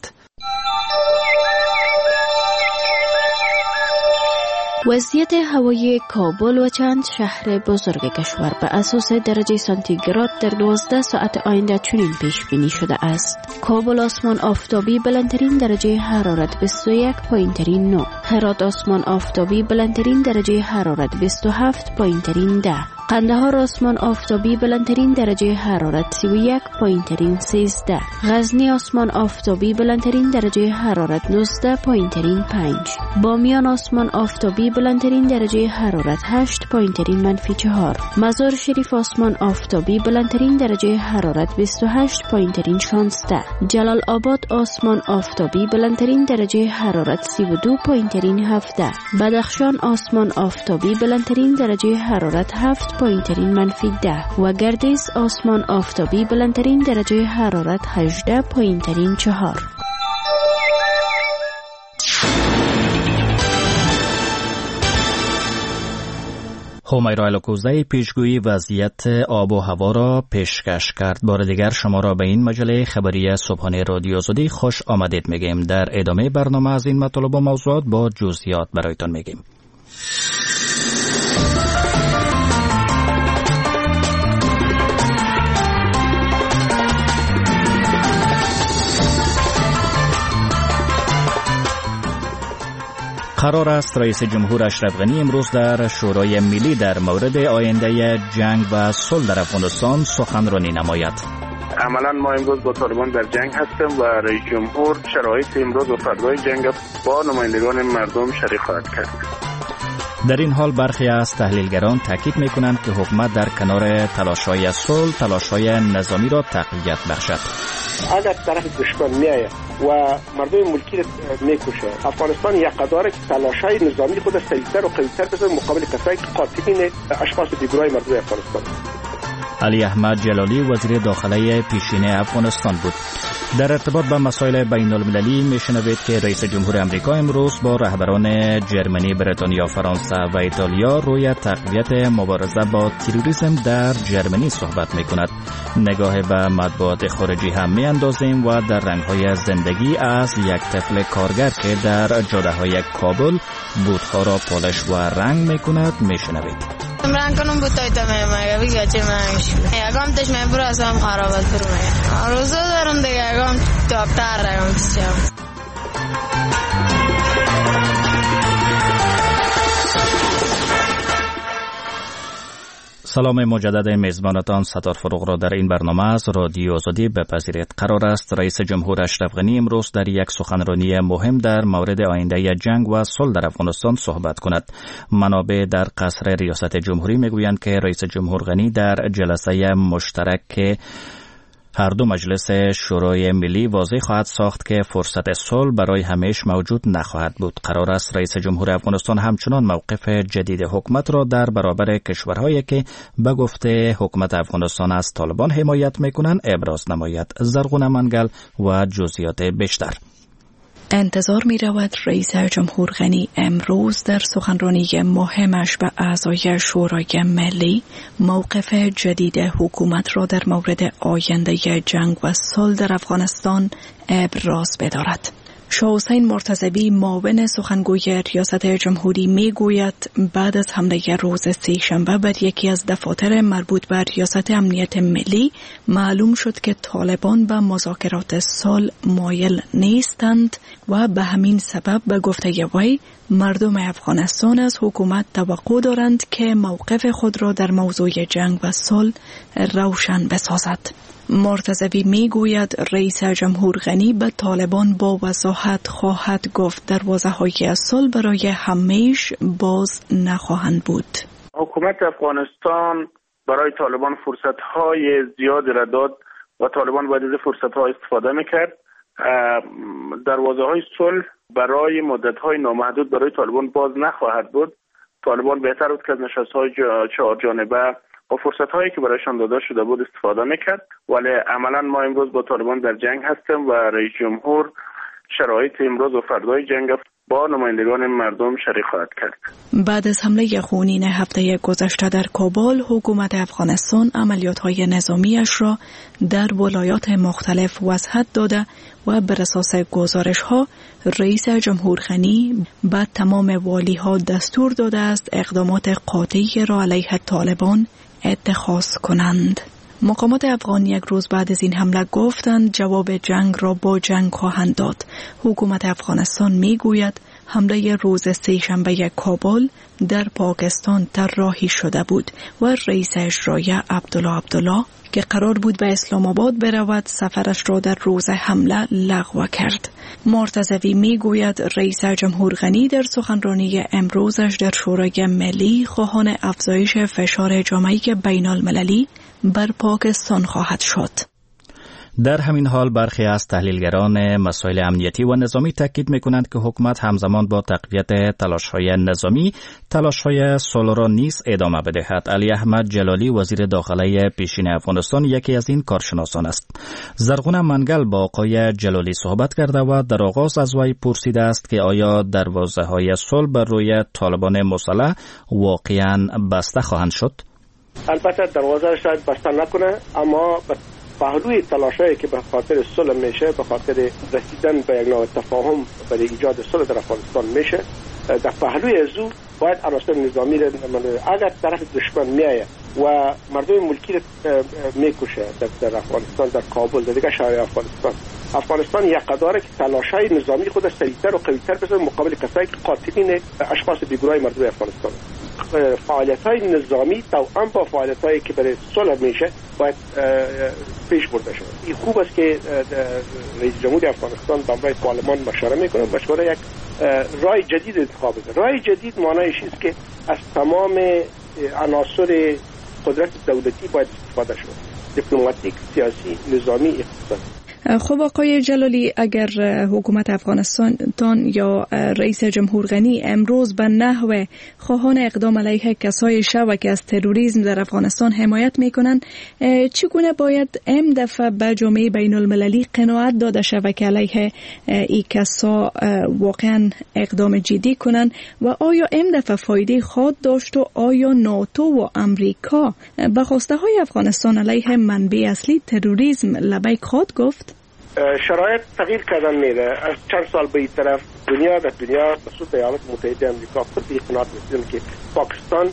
وضعیت هوایی کابل و چند شهر بزرگ کشور به اساس درجه سانتیگراد در 12 ساعت آینده چنین پیش بینی شده است. کابل آسمان آفتابی بلندترین درجه حرارت 21 پایینترین 9. هرات آسمان آفتابی بلندترین درجه حرارت 27 پایینترین 10. قندهار آسمان آفتابی بلندترین درجه حرارت 31 پایینترین 13. غزنی آسمان آفتابی بلندترین درجه حرارت 19 پایینترین 5. بامیان آسمان آفتابی بلندترین درجه حرارت 8 پایینترین منفی 4. مزار شریف آسمان آفتابی بلندترین درجه حرارت 28 پایینترین 16. جلال آباد آسمان آفتابی بلندترین درجه حرارت 32 پایینترین 17. بدخشان آسمان آفتابی بلندترین درجه حرارت 7 پایینترین منفی 10 و گردیز آسمان آفتابی بلندترین درجه حرارت 18 پایینترین 4. همیرا الکوزه پیشگویی وضعیت آب و هوا را پیشکش کرد. بار دیگر شما را به این مجله خبری صبحانه رادیو آزادی خوش آمدید میگیم. در ادامه برنامه از این مطالب و موضوعات با جزئیات برایتان میگیم. قرار است رئیس جمهور اشرف غنی امروز در شورای ملی در مورد آینده جنگ و صلح در افغانستان سخنرانی نماید. عملا ما امروز با طالبان در جنگ هستیم و رئیس جمهور شرایط امروز و فردای جنگ با نمایندگان مردم شریک خواهد کرد. در این حال برخی از تحلیلگران تاکید می‌کنند که حکومت در کنار تلاش‌های صلح تلاش‌های نظامی را تقویت بخشد. اگر طرف دشمن میآید و مردم ملکی را میکشه، افغانستان یک قداره که تلاشای نظامی خود سریعتر و قویتر بزنه مقابل کسایی که قاتلین اشخاص بیگناه مردم افغانستان. علی احمد جلالی وزیر داخله پیشین افغانستان بود. در ارتباط با مسائل بین المللی میشنوید که رئیس جمهور امریکا امروز با رهبران جرمنی، بریتانیا، فرانسه و ایتالیا روی تقویت مبارزه با تروریسم در جرمنی صحبت میکند. نگاه به مطبوعات خارجی هم میاندازیم و در رنگ‌های زندگی از یک طفل کارگر که در جاده‌های کابل بوت‌ها را پالش و رنگ میکند میشنوید. من کنم بوتای تا میگه بگه چه منش یگام تش من برو اصلا خرابت برو میگه روزا دارم دیگه یگام دکتر رگم چیام. سلام مجدد میزبانتان ستار فروغ را در این برنامه از رادیو آزادی بپذیرید. قرار است رئیس جمهور اشرف غنی امروز در یک سخنرانی مهم در مورد آینده جنگ و صلح در افغانستان صحبت کند. منابع در قصر ریاست جمهوری میگویند که رئیس جمهور غنی در جلسه مشترک هر دو مجلس شورای ملی واضح خواهد ساخت که فرصت صلح برای همیشه موجود نخواهد بود. قرار است رئیس جمهور افغانستان همچنان موقف جدید حکومت را در برابر کشورهایی که به گفته حکومت افغانستان از طالبان حمایت میکنند ابراز نماید. زرغون منگل و جزئیات بیشتر. انتظار می رود رئیس جمهور غنی امروز در سخنرانی مهمش به اعضای شورای ملی موقف جدید حکومت را در مورد آینده جنگ و صلح در افغانستان ابراز بدارد. شاه حسین مرتضوی معاون سخنگوی ریاست جمهوری می گوید بعد از حمله روز سه‌شنبه بر یکی از دفاتر مربوط به ریاست امنیت ملی معلوم شد که طالبان به مذاکرات صلح مایل نیستند و به همین سبب به گفته وی مردم افغانستان از حکومت توقع دارند که موقف خود را در موضوع جنگ و صلح روشن بسازد. مرتضوی می گوید رئیس جمهور غنی به طالبان با وضاحت خواهد گفت دروازه‌های صلح برای همیشه باز نخواهند بود. حکومت افغانستان برای طالبان فرصت‌های زیادی را داد و طالبان باید از فرصت‌ها استفاده می‌کرد. دروازه‌های صلح برای مدت‌های نامحدود برای طالبان باز نخواهد بود. طالبان بهتر بود که از نشست‌های چهار جانبه و فرصت‌هایی که برایشان داده شده بود استفاده میکرد، ولی عملاً ما امروز با طالبان در جنگ هستیم و رئیس جمهور شرایط امروز و فردای جنگ با نمایندگان مردم شریک خواهد کرد. بعد از حمله خونین هفته گذشته در کابل، حکومت افغانستان عملیات‌های نظامیش را در ولایات مختلف وسعت داده و بر اساس گزارش‌ها رئیس جمهور غنی به تمام والی‌ها دستور داده است اقدامات قاطعی را علیه طالبان اتخاذ کنند. مقامات افغان یک روز بعد از این حمله گفتند جواب جنگ را با جنگ خواهند داد. حکومت افغانستان می گوید حمله روز سه‌شنبه کابل در پاکستان طراحی شده بود و رئیس اجرایی عبدالله که قرار بود به اسلام آباد برود سفرش را در روز حمله لغو کرد. مرتضوی می گوید رئیس جمهور غنی در سخنرانی امروزش در شورای ملی خواهان افزایش فشار جامعه بین المللی بر پاکستان خواهد شد. در همین حال برخی از تحلیلگران مسائل امنیتی و نظامی تاکید می‌کنند که حکومت همزمان با تقویت تلاش‌های نظامی تلاش‌های صلح را نیز ادامه بدهد. علی احمد جلالی وزیر داخله پیشین افغانستان یکی از این کارشناسان است. زرغون منگل با آقای جلالی صحبت کرده و در آغاز از وی پرسیده است که آیا دروازه‌های صلح بر روی طالبان مسلح واقعاً بسته خواهند شد؟ البته دروازه شاید بسته نکنه، اما پهلوی تلاشایی که به خاطر صلح میشه، به خاطر رسیدن به یک نوع تفاهم برای ایجاد صلح در افغانستان میشه، در پهلوی ازو باید عناصر نظامی را اگر طرف دشمن میآید و مردم ملکی را میکشه در افغانستان، در کابل، در دیگر شهرهای افغانستان یک قداره که تلاشای نظامی خود سریعتر و قویتر بزنه مقابل کسایی که قاتلین اشخاص بیگناه مردم افغانستان. فعالیت‌های نظامی توأم با فعالیت‌هایی که برای صلح میشه باید پیش برده شود. این خوب است که رئیس جمهور افغانستان با همراه پارلمان مشوره میکنه و مشوره یک راه جدید انتخاب بده. راه جدید معنایش است که از تمام عناصر قدرت دولتی باید استفاده شود: دیپلماتیک، سیاسی، نظامی، اقتصادی. خب آقای جلالی، اگر حکومت افغانستان یا رئیس جمهور غنی امروز به نحو خواهان اقدام علیه کسای شبکه که از تروریسم در افغانستان حمایت میکنند، چگونه باید این دفعه به جامعه بین المللی قناعت داده شود که علیه این کسا واقعا اقدام جدی کنند و آیا این دفعه فایده خود داشت و آیا ناتو و امریکا به خواسته های افغانستان علیه منبع اصلی تروریسم لبیک خود گفت؟ شرایط تغییر کردن میره. از چند سال به این طرف دنیا خصوص ایالات متحده امریکا خود به اقتناع رسیدن که پاکستان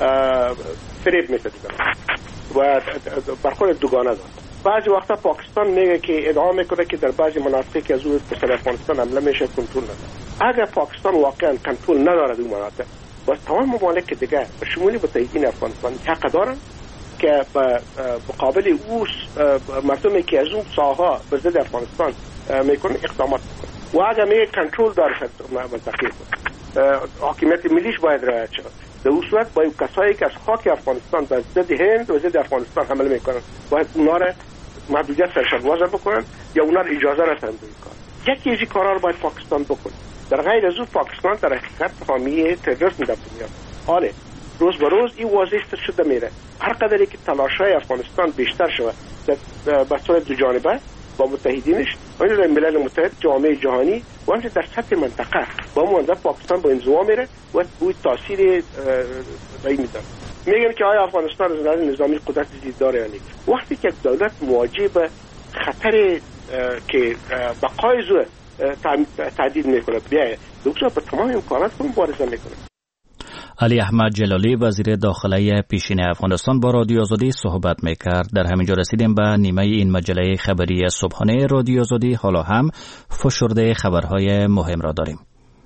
فریب میده و برخورد دوگانه داد. بعضی وقتا پاکستان میگه که ادعا میکنه که در بعضی مناطقی که از اون به افغانستان حمله میشه کنترل نداره. اگر پاکستان واقعا کنترل نداره اون مناطق، و تمام ممالک دیگه به شمول متحدین افغانستان حق دارن که به مقابل او مردمی که از اون ساحه به ضد افغانستان میکنه اقدامات میکنه. و اگر میگه کنترل داره منطقه حاکمیت ملیش باید رعایت شود. در اون صورت باید کسایی که از خاک افغانستان به ضد هند و ضد افغانستان حمله میکنن باید اونا را محدودیت سرشان وضع بکنن یا اونا را اجازه نتن به این کار. یکی از این کارا رو باید پاکستان بکنه. در غیر از اون پاکستان در حقیقت حامی تروریسم در دنیا. حالا روز به روز این وضعیت شده میره. هر قدری که تلاش‌های افغانستان بیشتر شود به صورت دو جانبه با متحدینش و در ملل متحد، جامعه جهانی و همچنین در سطح منطقه با منظر پاکستان با انزوا میره و او تاثیر دایی میدن. میگن که آیا افغانستان از نظر نظامی قدرت جدید داره یا نه؟ وقتی که دولت مواجه به خطر که بقای زو تهدید میکنه بیایه دوستان به تمام امکانات مبارزه میکنه. علی احمد جلالی وزیر داخلی پیشین افغانستان با رادیو آزادی صحبت میکرد. در همینجا رسیدیم به نیمه این مجله خبری صبحانه رادیو آزادی. حالا هم فشرده خبرهای مهم را داریم.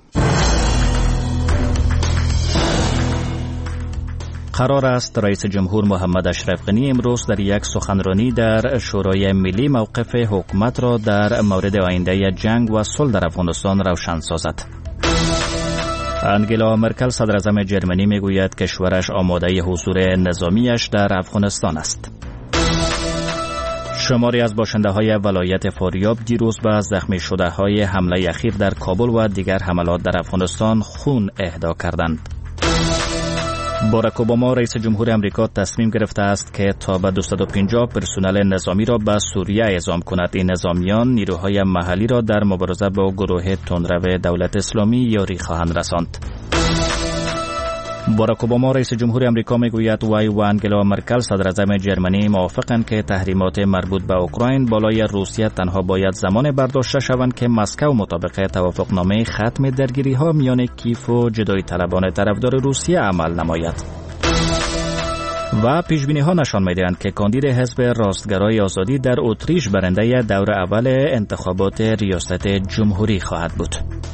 قرار است رئیس جمهور محمد اشرف غنی امروز در یک سخنرانی در شورای ملی موقف حکومت را در مورد آینده جنگ و صلح در افغانستان روشن سازد. انگلا مرکل صدر اعظم جرمنی میگوید کشورش آماده حضور نظامیش در افغانستان است. شماری از باشنده های ولایت فاریاب دیروز به زخمی شده های حمله اخیر در کابل و دیگر حملات در افغانستان خون اهدا کردند. باراک اوباما رئیس جمهور امریکا تصمیم گرفته است که تا به 250 پرسنل نظامی را به سوریه اعزام کند. این نظامیان نیروهای محلی را در مبارزه با گروه تندرو دولت اسلامی یاری خواهند رساند. باراک اوباما رئیس جمهور امریکا میگوید وی و انگلا مرکل صدر اعظم جرمنی موافقند که تحریمات مربوط به اوکراین بالای روسیه تنها باید زمان برداشته شوند که مسکو مطابق توافقنامه ختم درگیری‌ها میان کیف و جدایی طلبان طرفدار روسیه عمل نماید. و پیشبینی‌ها نشان می‌دهند که کاندید حزب راستگرای آزادی در اتریش برنده دور اول انتخابات ریاست جمهوری خواهد بود.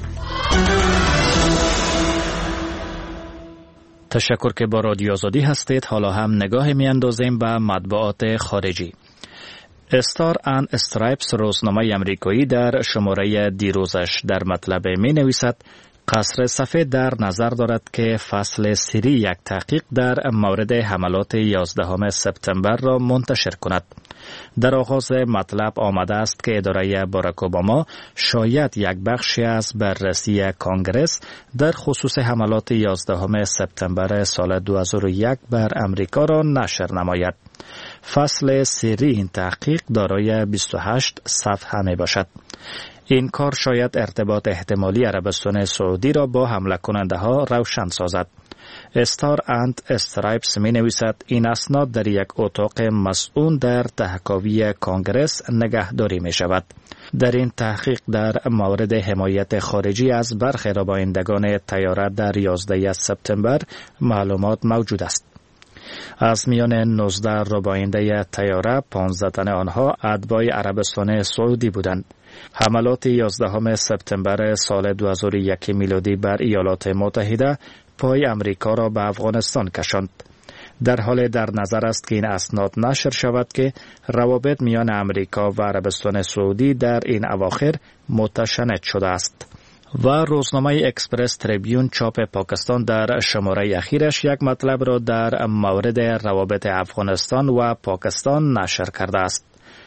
تشکر که با رادیو آزادی هستید. حالا هم نگاه میاندازیم به مطبوعات خارجی. استار اند استرایپس روزنامه امریکایی در شماره دیروزش در مطلب می نویسد قصر سفید در نظر دارد که فصل سری یک تحقیق در مورد حملات 11 سپتامبر را منتشر کند. در آغاز مطلب آمده است که اداره باراک اوباما شاید یک بخشی از بررسی کانگرس در خصوص حملات 11 سپتامبر سال 2001 بر امریکا را نشر نماید. فصل سری این تحقیق دارای 28 صفحه می باشد. این کار شاید ارتباط احتمالی عربستان سعودی را با حمله کننده ها روشن سازد. استار اند استرایپس می نویسد این اسناد در یک اتاق مسئول در تحکاوی کانگرس نگهداری می شود. در این تحقیق در مورد حمایت خارجی از برخی ربایندگان طیاره در 11 سپتامبر معلومات موجود است. از میان 19 رباینده طیاره 15 تن آنها اتباع عربستان سعودی بودند. حملات 11 سپتامبر سال 2001 میلادی بر ایالات متحده پای امریکا را به افغانستان کشاند. در حال در نظر است که این اسناد نشر شود که روابط میان امریکا و عربستان سعودی در این اواخر متشنج شده است. و روزنامه اکسپرس تریبیون چاپ پاکستان در شماره اخیرش یک مطلب را در مورد روابط افغانستان و پاکستان نشر کرده است.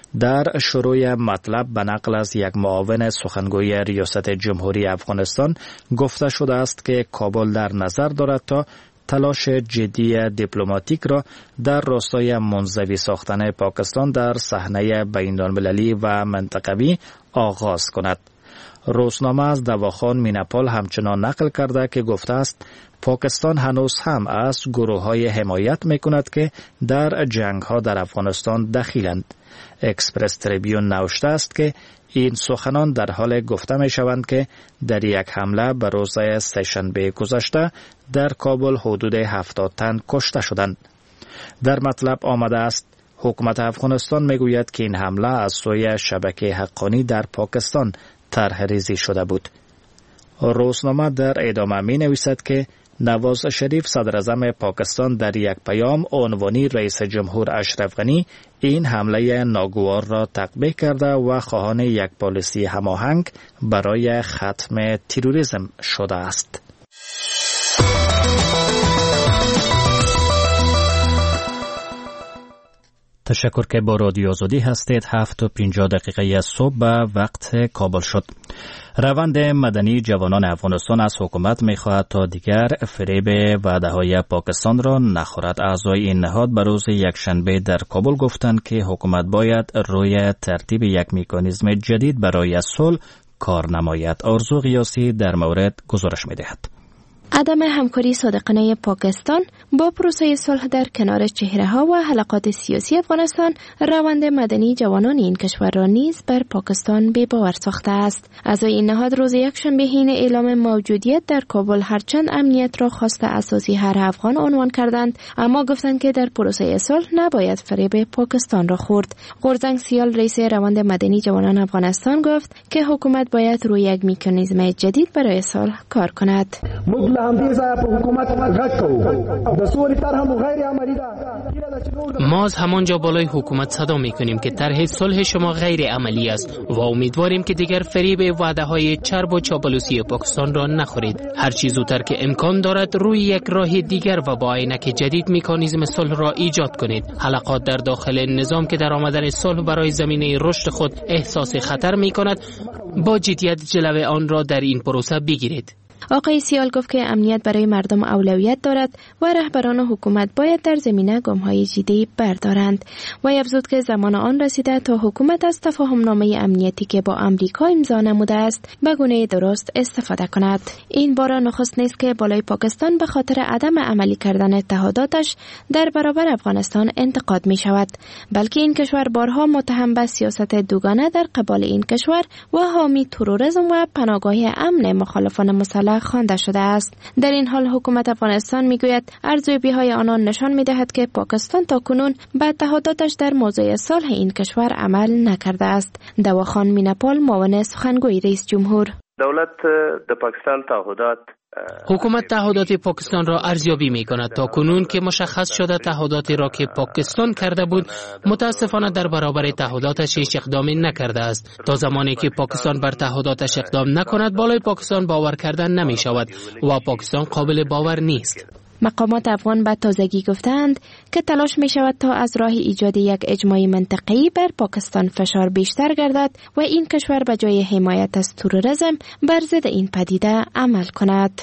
در شروع مطلب به نقل از یک معاون سخنگوی ریاست جمهوری افغانستان گفته شده است که کابل در نظر دارد تا تلاش جدی دیپلماتیک را در راستای منزوی ساختن پاکستان در صحنه بین‌المللی و منطقوی آغاز کند. روزنامه از دواخان میناپال همچنان نقل کرده که گفته است پاکستان هنوز هم از گروه‌های حمایت می‌کند که در جنگ‌ها در افغانستان دخیلند. اکسپرس تریبیون نوشته است که این سخنان در حال گفته می شوند که در یک حمله به روز سه‌شنبه گذشته در کابل حدود 70 تن کشته شدند. در مطلب آمده است حکومت افغانستان می گوید که این حمله از سوی شبکه حقانی در پاکستان طرح ریزی شده بود. روزنامه در ادامه می نویسد که نواز شریف صدر اعظم پاکستان در یک پیام عنوانی رئیس جمهور اشرف غنی این حمله ناگوار را تقبیح کرده و خواهان یک پالیسی هماهنگ برای ختم تروریسم شده است. تشکر که با رادیو آزادی هستید. 7:50 صبح به وقت کابل شد. روند مدنی جوانان افغانستان از حکومت می‌خواهد تا دیگر فریب وعده‌های پاکستان را نخورد. اعضای این نهاد به روز یکشنبه در کابل گفتند که حکومت باید روی ترتیب یک مکانیزم جدید برای صلح کار نماید. آرزو غیاثی در مورد گزارش می‌دهد. عدم همکاری صادقانه پاکستان با پروسه صلح در کنار چهره‌ها و حلقات سیاسی افغانستان روند مدنی جوانان این کشور را نیز بر پاکستان بی‌باور ساخته است. اعضای این نهاد روز یکشنبه حین اعلام موجودیت در کابل هرچند امنیت را خواست اساسی هر افغان عنوان کردند، اما گفتند که در پروسه صلح نباید فریب پاکستان را خورد. قرزنگ سیال رئیس روند مدنی جوانان افغانستان گفت که حکومت باید روی یک مکانیزم جدید برای صلح کار کند. ما از همانجا بالای حکومت صدا میکنیم که طرح صلح شما غیر عملی است و امیدواریم که دیگر فریب وعده‌های چرب و چاپلوسی پاکستان را نخورید. هر چیز زودتر که امکان دارد روی یک راه دیگر و با عینک جدید مکانیزم صلح را ایجاد کنید. حلقات در داخل نظام که در آمدن صلح برای زمینه رشد خود احساس خطر میکند، با جدیت جلوه آن را در این پروسه بگیرید. آقای سیال گفت که امنیت برای مردم اولویت دارد و رهبران حکومت باید در زمینه گام‌های جدی بردارند و افزود که زمان آن رسیده تا حکومت از تفاهم‌نامه امنیتی که با آمریکا امضا نموده است به گونه درست استفاده کند. این بار نخست نیست که بالای پاکستان به خاطر عدم عملی کردن اتحاداتش در برابر افغانستان انتقاد می شود، بلکه این کشور بارها متهم به سیاست دوگانه در قبال این کشور و حامی تروریسم و پناهگاه امن مخالفان مسلح خوانده شده است. در این حال حکومت افغانستان میگوید ارزیابی‌های آنان نشان می‌دهد که پاکستان تاکنون به اتحاداتش در موضوع صلح این کشور عمل نکرده است. دواخان میناپال معاون سخنگوی رئیس جمهور: دولت د پاکستان تعهدات حکومت تعهدات پاکستان را ارزیابی می کند. تا کنون که مشخص شده تعهداتی را که پاکستان کرده بود متاسفانه در برابر تعهداتش هیچ اقدامی نکرده است. تا زمانی که پاکستان بر تعهداتش اقدام نکند بالای پاکستان باور کردن نمی شود و پاکستان قابل باور نیست. مقامات افغان به تازگی گفتند که تلاش می شود تا از راه ایجاد یک اجماع منطقه‌ای بر پاکستان فشار بیشتر گردد و این کشور به جای حمایت از تروریسم بر ضد این پدیده عمل کند.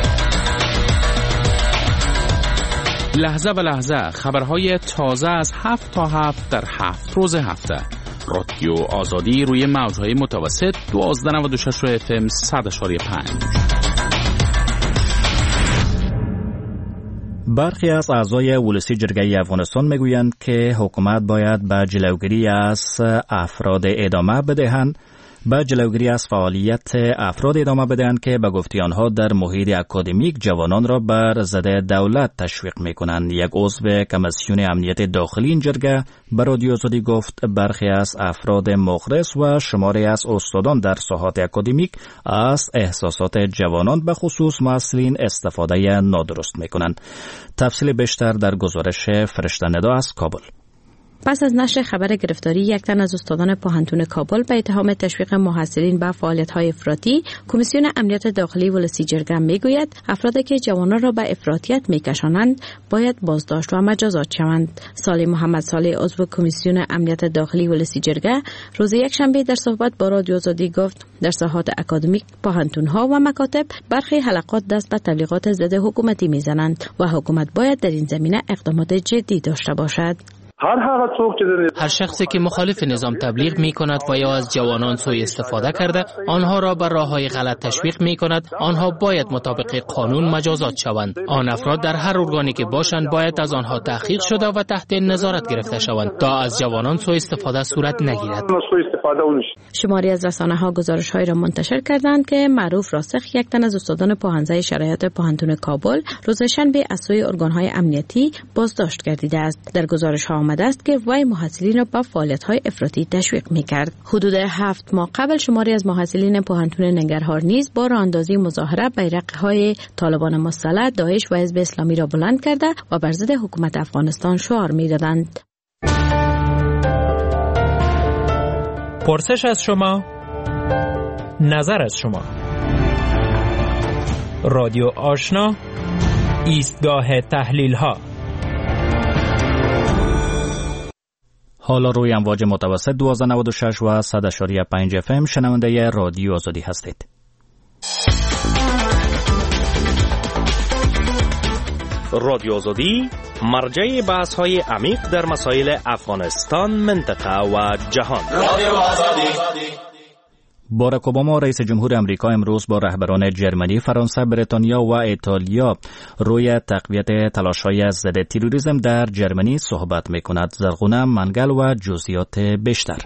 لحظه به لحظه خبرهای تازه از 7 تا 7 در 7 روز هفته. رادیو آزادی روی موجهای متوسط 1296 FM 100.5. برخی از اعضای ولسی جرگه افغانستان میگویند که حکومت باید به جلوگیری از فعالیت افراد ادامه بدهند که به گفته آنها در محیط اکادمیک جوانان را بر ضد دولت تشویق میکنند. یک عضو کمیسیون امنیت داخلی این جرگه به رادیو آزادی گفت برخی از افراد مخلص و شماری از استادان در ساحات اکادمیک از احساسات جوانان به خصوص مسئولین استفاده نادرست میکنند. تفصیل بیشتر در گزارش فرشته ندا از کابل. پس از نشر خبر گرفتاری یک تن از استادان پوهنتون کابل به اتهام تشویق محصلین به فعالیت‌های افراطی، کمیسیون امنیت داخلی ولسی جرگه میگوید افرادی که جوانان را به افراطیت میکشانند باید بازداشت و مجازات شوند. صالح محمد صالح عضو کمیسیون امنیت داخلی ولسی جرگه روز یکشنبه در صحبت با رادیو آزادی گفت در ساحات اکادمیک، پوهنتون‌ها و مکاتب برخی حلقات دست به تبلیغات ضد حکومتی میزنند و حکومت باید در این زمینه اقدامات جدی داشته باشد. هر شخصی که مخالف نظام تبلیغ می کند و یا از جوانان سوء استفاده کرده آنها را به راههای غلط تشویق می کند، آنها باید مطابق قانون مجازات شوند. آن افراد در هر ارگانی که باشند باید از آنها تحقیق شده و تحت نظارت گرفته شوند تا از جوانان سوء استفاده صورت نگیرد. شماری از رسانه‌ها گزارش‌هایی را منتشر کردند که معروف راسخ، یک تن از استادان پوهنځای شرایط پوهنتون کابل روز شنبه از سوی ارگان‌های امنیتی بازداشت گردیده است. در گزارش‌ها آمده است که وی محصلین را به فعالیت‌های افراطی تشویق می‌کرد. حدود 7 ماه قبل شماری از محصلین پوهنتون ننگرهار نیز با راه‌اندازی مظاهره بیرق‌های طالبان مسلح، داعش و حزب اسلامی را بلند کرده و بر ضد حکومت افغانستان شعار می‌دادند. پرسش از شما، نظر از شما. رادیو آشنا، ایستگاه تحلیل ها. حالا روی امواج متوسط 1296 و 100.5 FM شنونده رادیو آزادی هستید. رادیو آزادی مرجع بحث های عمیق در مسائل افغانستان، منطقه و جهان. رادیو آزادی. باراک اوباما رئیس جمهور امریکا امروز با رهبران جرمنی، فرانسه، بریتانیا و ایتالیا روی تقویت تلاش‌های ضد تروریسم در جرمنی صحبت می‌کند. زرغونه منگل و جزئیات بیشتر.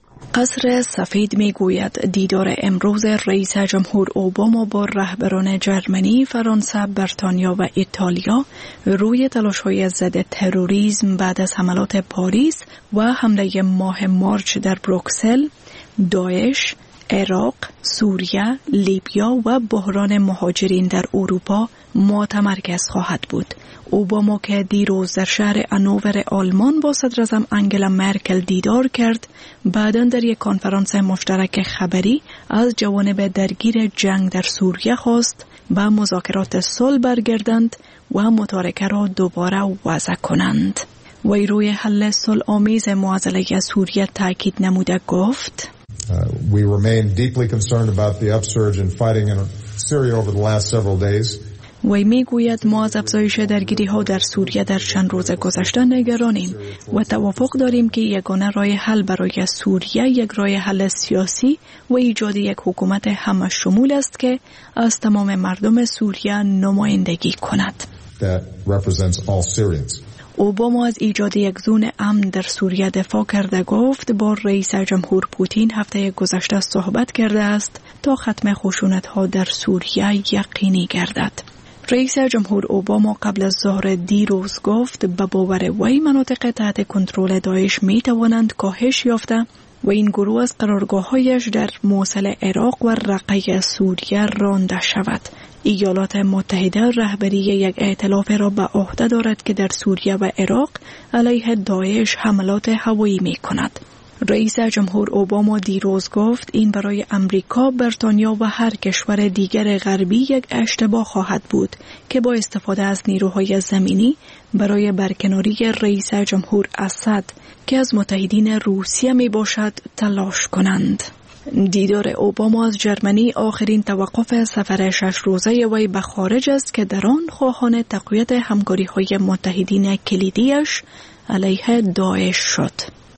قصر سفید میگوید دیدار امروز رئیس جمهور اوباما با رهبران جرمنی، فرانسه، بریتانیا و ایتالیا روی تلاش‌های ضد تروریسم بعد از حملات پاریس و حمله ماه مارچ در بروکسل، داعش، عراق، سوریه، لیبیا و بحران مهاجرین در اروپا متمرکز خواهد بود. اوباما که دیروز در شهر هانوور آلمان با صدراعظم انگلا مرکل دیدار کرد، بعداً در یک کنفرانس مشترک خبری از جوانب درگیر جنگ در سوریه خواست با مذاکرات صلح برگردند و متارکه را دوباره وضع کنند. وی روی حل صلح‌آمیز معضله سوریه تاکید نموده گفت: We remain deeply concerned about the upsurge in fighting in Syria over the last several days. وی میگوید ما از افزایش درگیری ها در سوریه در چند روز گذشته نگرانیم و توافق داریم که یگانه راه حل برای سوریه یک راه حل سیاسی و ایجاد یک حکومت همه شمول است که از تمام مردم سوریه نمایندگی کند. That represents all Syrians. اوباما از ایجاد یک زون امن در سوریه دفاع کرده گفت با رئیس جمهور پوتین هفته گذشته صحبت کرده است تا ختم خشونت‌ها در سوریه یقینی گردد. رئیس جمهور اوباما قبل از ظهر دیروز گفت به باور وی مناطق تحت کنترل داعش می توانند کاهش یافته و این گروه از قرارگاه‌هایش در موصل عراق و رقه سوریه رانده شود. ایالات متحده رهبری یک ائتلاف را به عهده دارد که در سوریه و عراق علیه داعش حملات هوایی می کند. رئیس جمهور اوباما دیروز گفت این برای امریکا، بریتانیا و هر کشور دیگر غربی یک اشتباه خواهد بود که با استفاده از نیروهای زمینی برای برکناری رئیس جمهور اسد که از متحدین روسیه می باشد تلاش کنند. دیدار اوباما از جرمنی آخرین توقف سفر 6 روزه وی به خارج است که در آن خواهان تقویت همکاری‌های متحدین کلیدیش علیه داعش شد.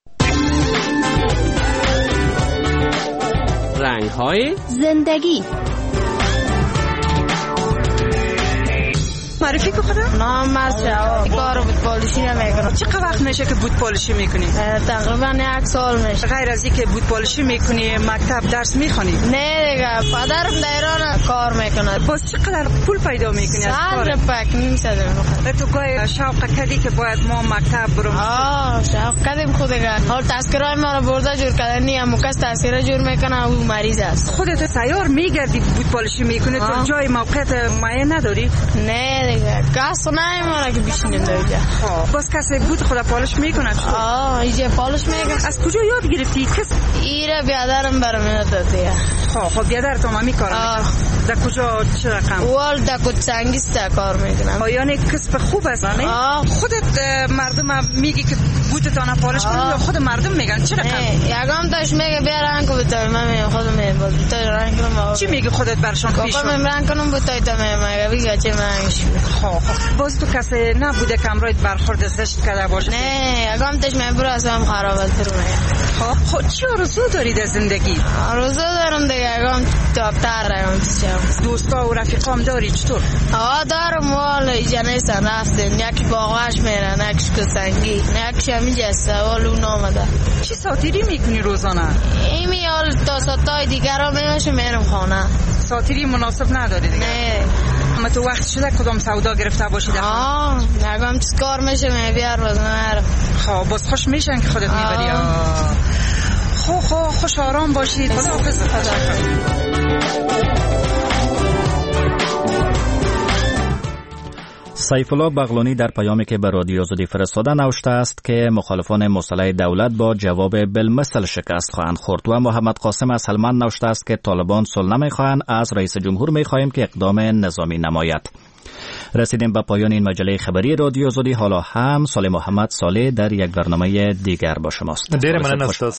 رنگ‌های زندگی. معرفی که خودم؟ نام مرد کار بود پالیشی نمیکنم. چقدر وقت میشه که بود پالیشی میکنی؟ تقریبا 1 سال میشه. غیر از اینکه بود پالیشی میکنی مکتب درس میخونی؟ نه دیگه، پدرم در ایران کار میکنه. باز چقدر پول پیدا میکنی از کار؟ پاک نمیشه. تو گاهی شوق کردی که باید ما مکتب برم؟ شوق کردیم خودگان. حال تذکرای ما رو برده جور کردن نیم کس تذکره جور میکنه او مریض است. خودت سیار میگردی بود پالیشی میکنی تو جای موقعیت معین نداری؟ نه دیگه کس نمیمونه که بشینیم دیگه. باز کسی بود خدا پالش میکنه؟ اینجا پالش میکنه. از کجا یاد گرفتی کس؟ ایره بیادرم برام داد دیگه. خب بیادرت هم همی کار میکنه؟ در کجا چه رقم؟ وال در کچنگیسته کار میکنم. یعنی کسب خوب است نه؟ خودت مردم میگی که بوتتان پالش کنی یا خود مردم میگن چه رقم؟ یکم تاش میگه بیا رنگ بوتای من میگم خودم میگم بوتای رنگ کنم. چی میگی خودت برشان پیشون؟ من رنگ کنم بوتای تا میگم بگی چه رنگش. خب باز تو کسی نبوده که امروز برخورد زشت کرده باشه؟ نه یکم تاش من برو اصلا خرابت برو میگم. خب چی آرزو داری در زندگی؟ آرزو دارم دیگه یکم دکتر رم چم. دوستا و رفیقام داری چطور؟ دارم وال ایجانه سن رفتن یکی باغاش میرن یکیش کسنگی یکیش همینجا سوال اون آمده. چی ساتیری میکنی روزانه؟ ایمی حال تا ساتای دیگر را میمشه میرم خانه. ساتیری مناسب نداری دیگه؟ نه. اما تو وقت شده کدام سودا گرفته باشی در خانه؟ نگم چیز کار میشه میبیر باز نرم. خب باز خوش میشن که خودت میبری. خوش آرام باشید. خداحافظ. سیف الله بغلانی در پیامی که به رادیو آزادی فرستاده نوشته است که مخالفان مسلح دولت با جواب بالمثل شکست خواهند خورد و محمد قاسم از هلمند نوشته است که طالبان صلح نمیخواهند، از رئیس جمهور میخواهیم که اقدام نظامی نماید. رسیدیم به پایان این مجله خبری رادیو آزادی. حالا هم صالح محمد صالح در یک برنامه دیگر با شماست.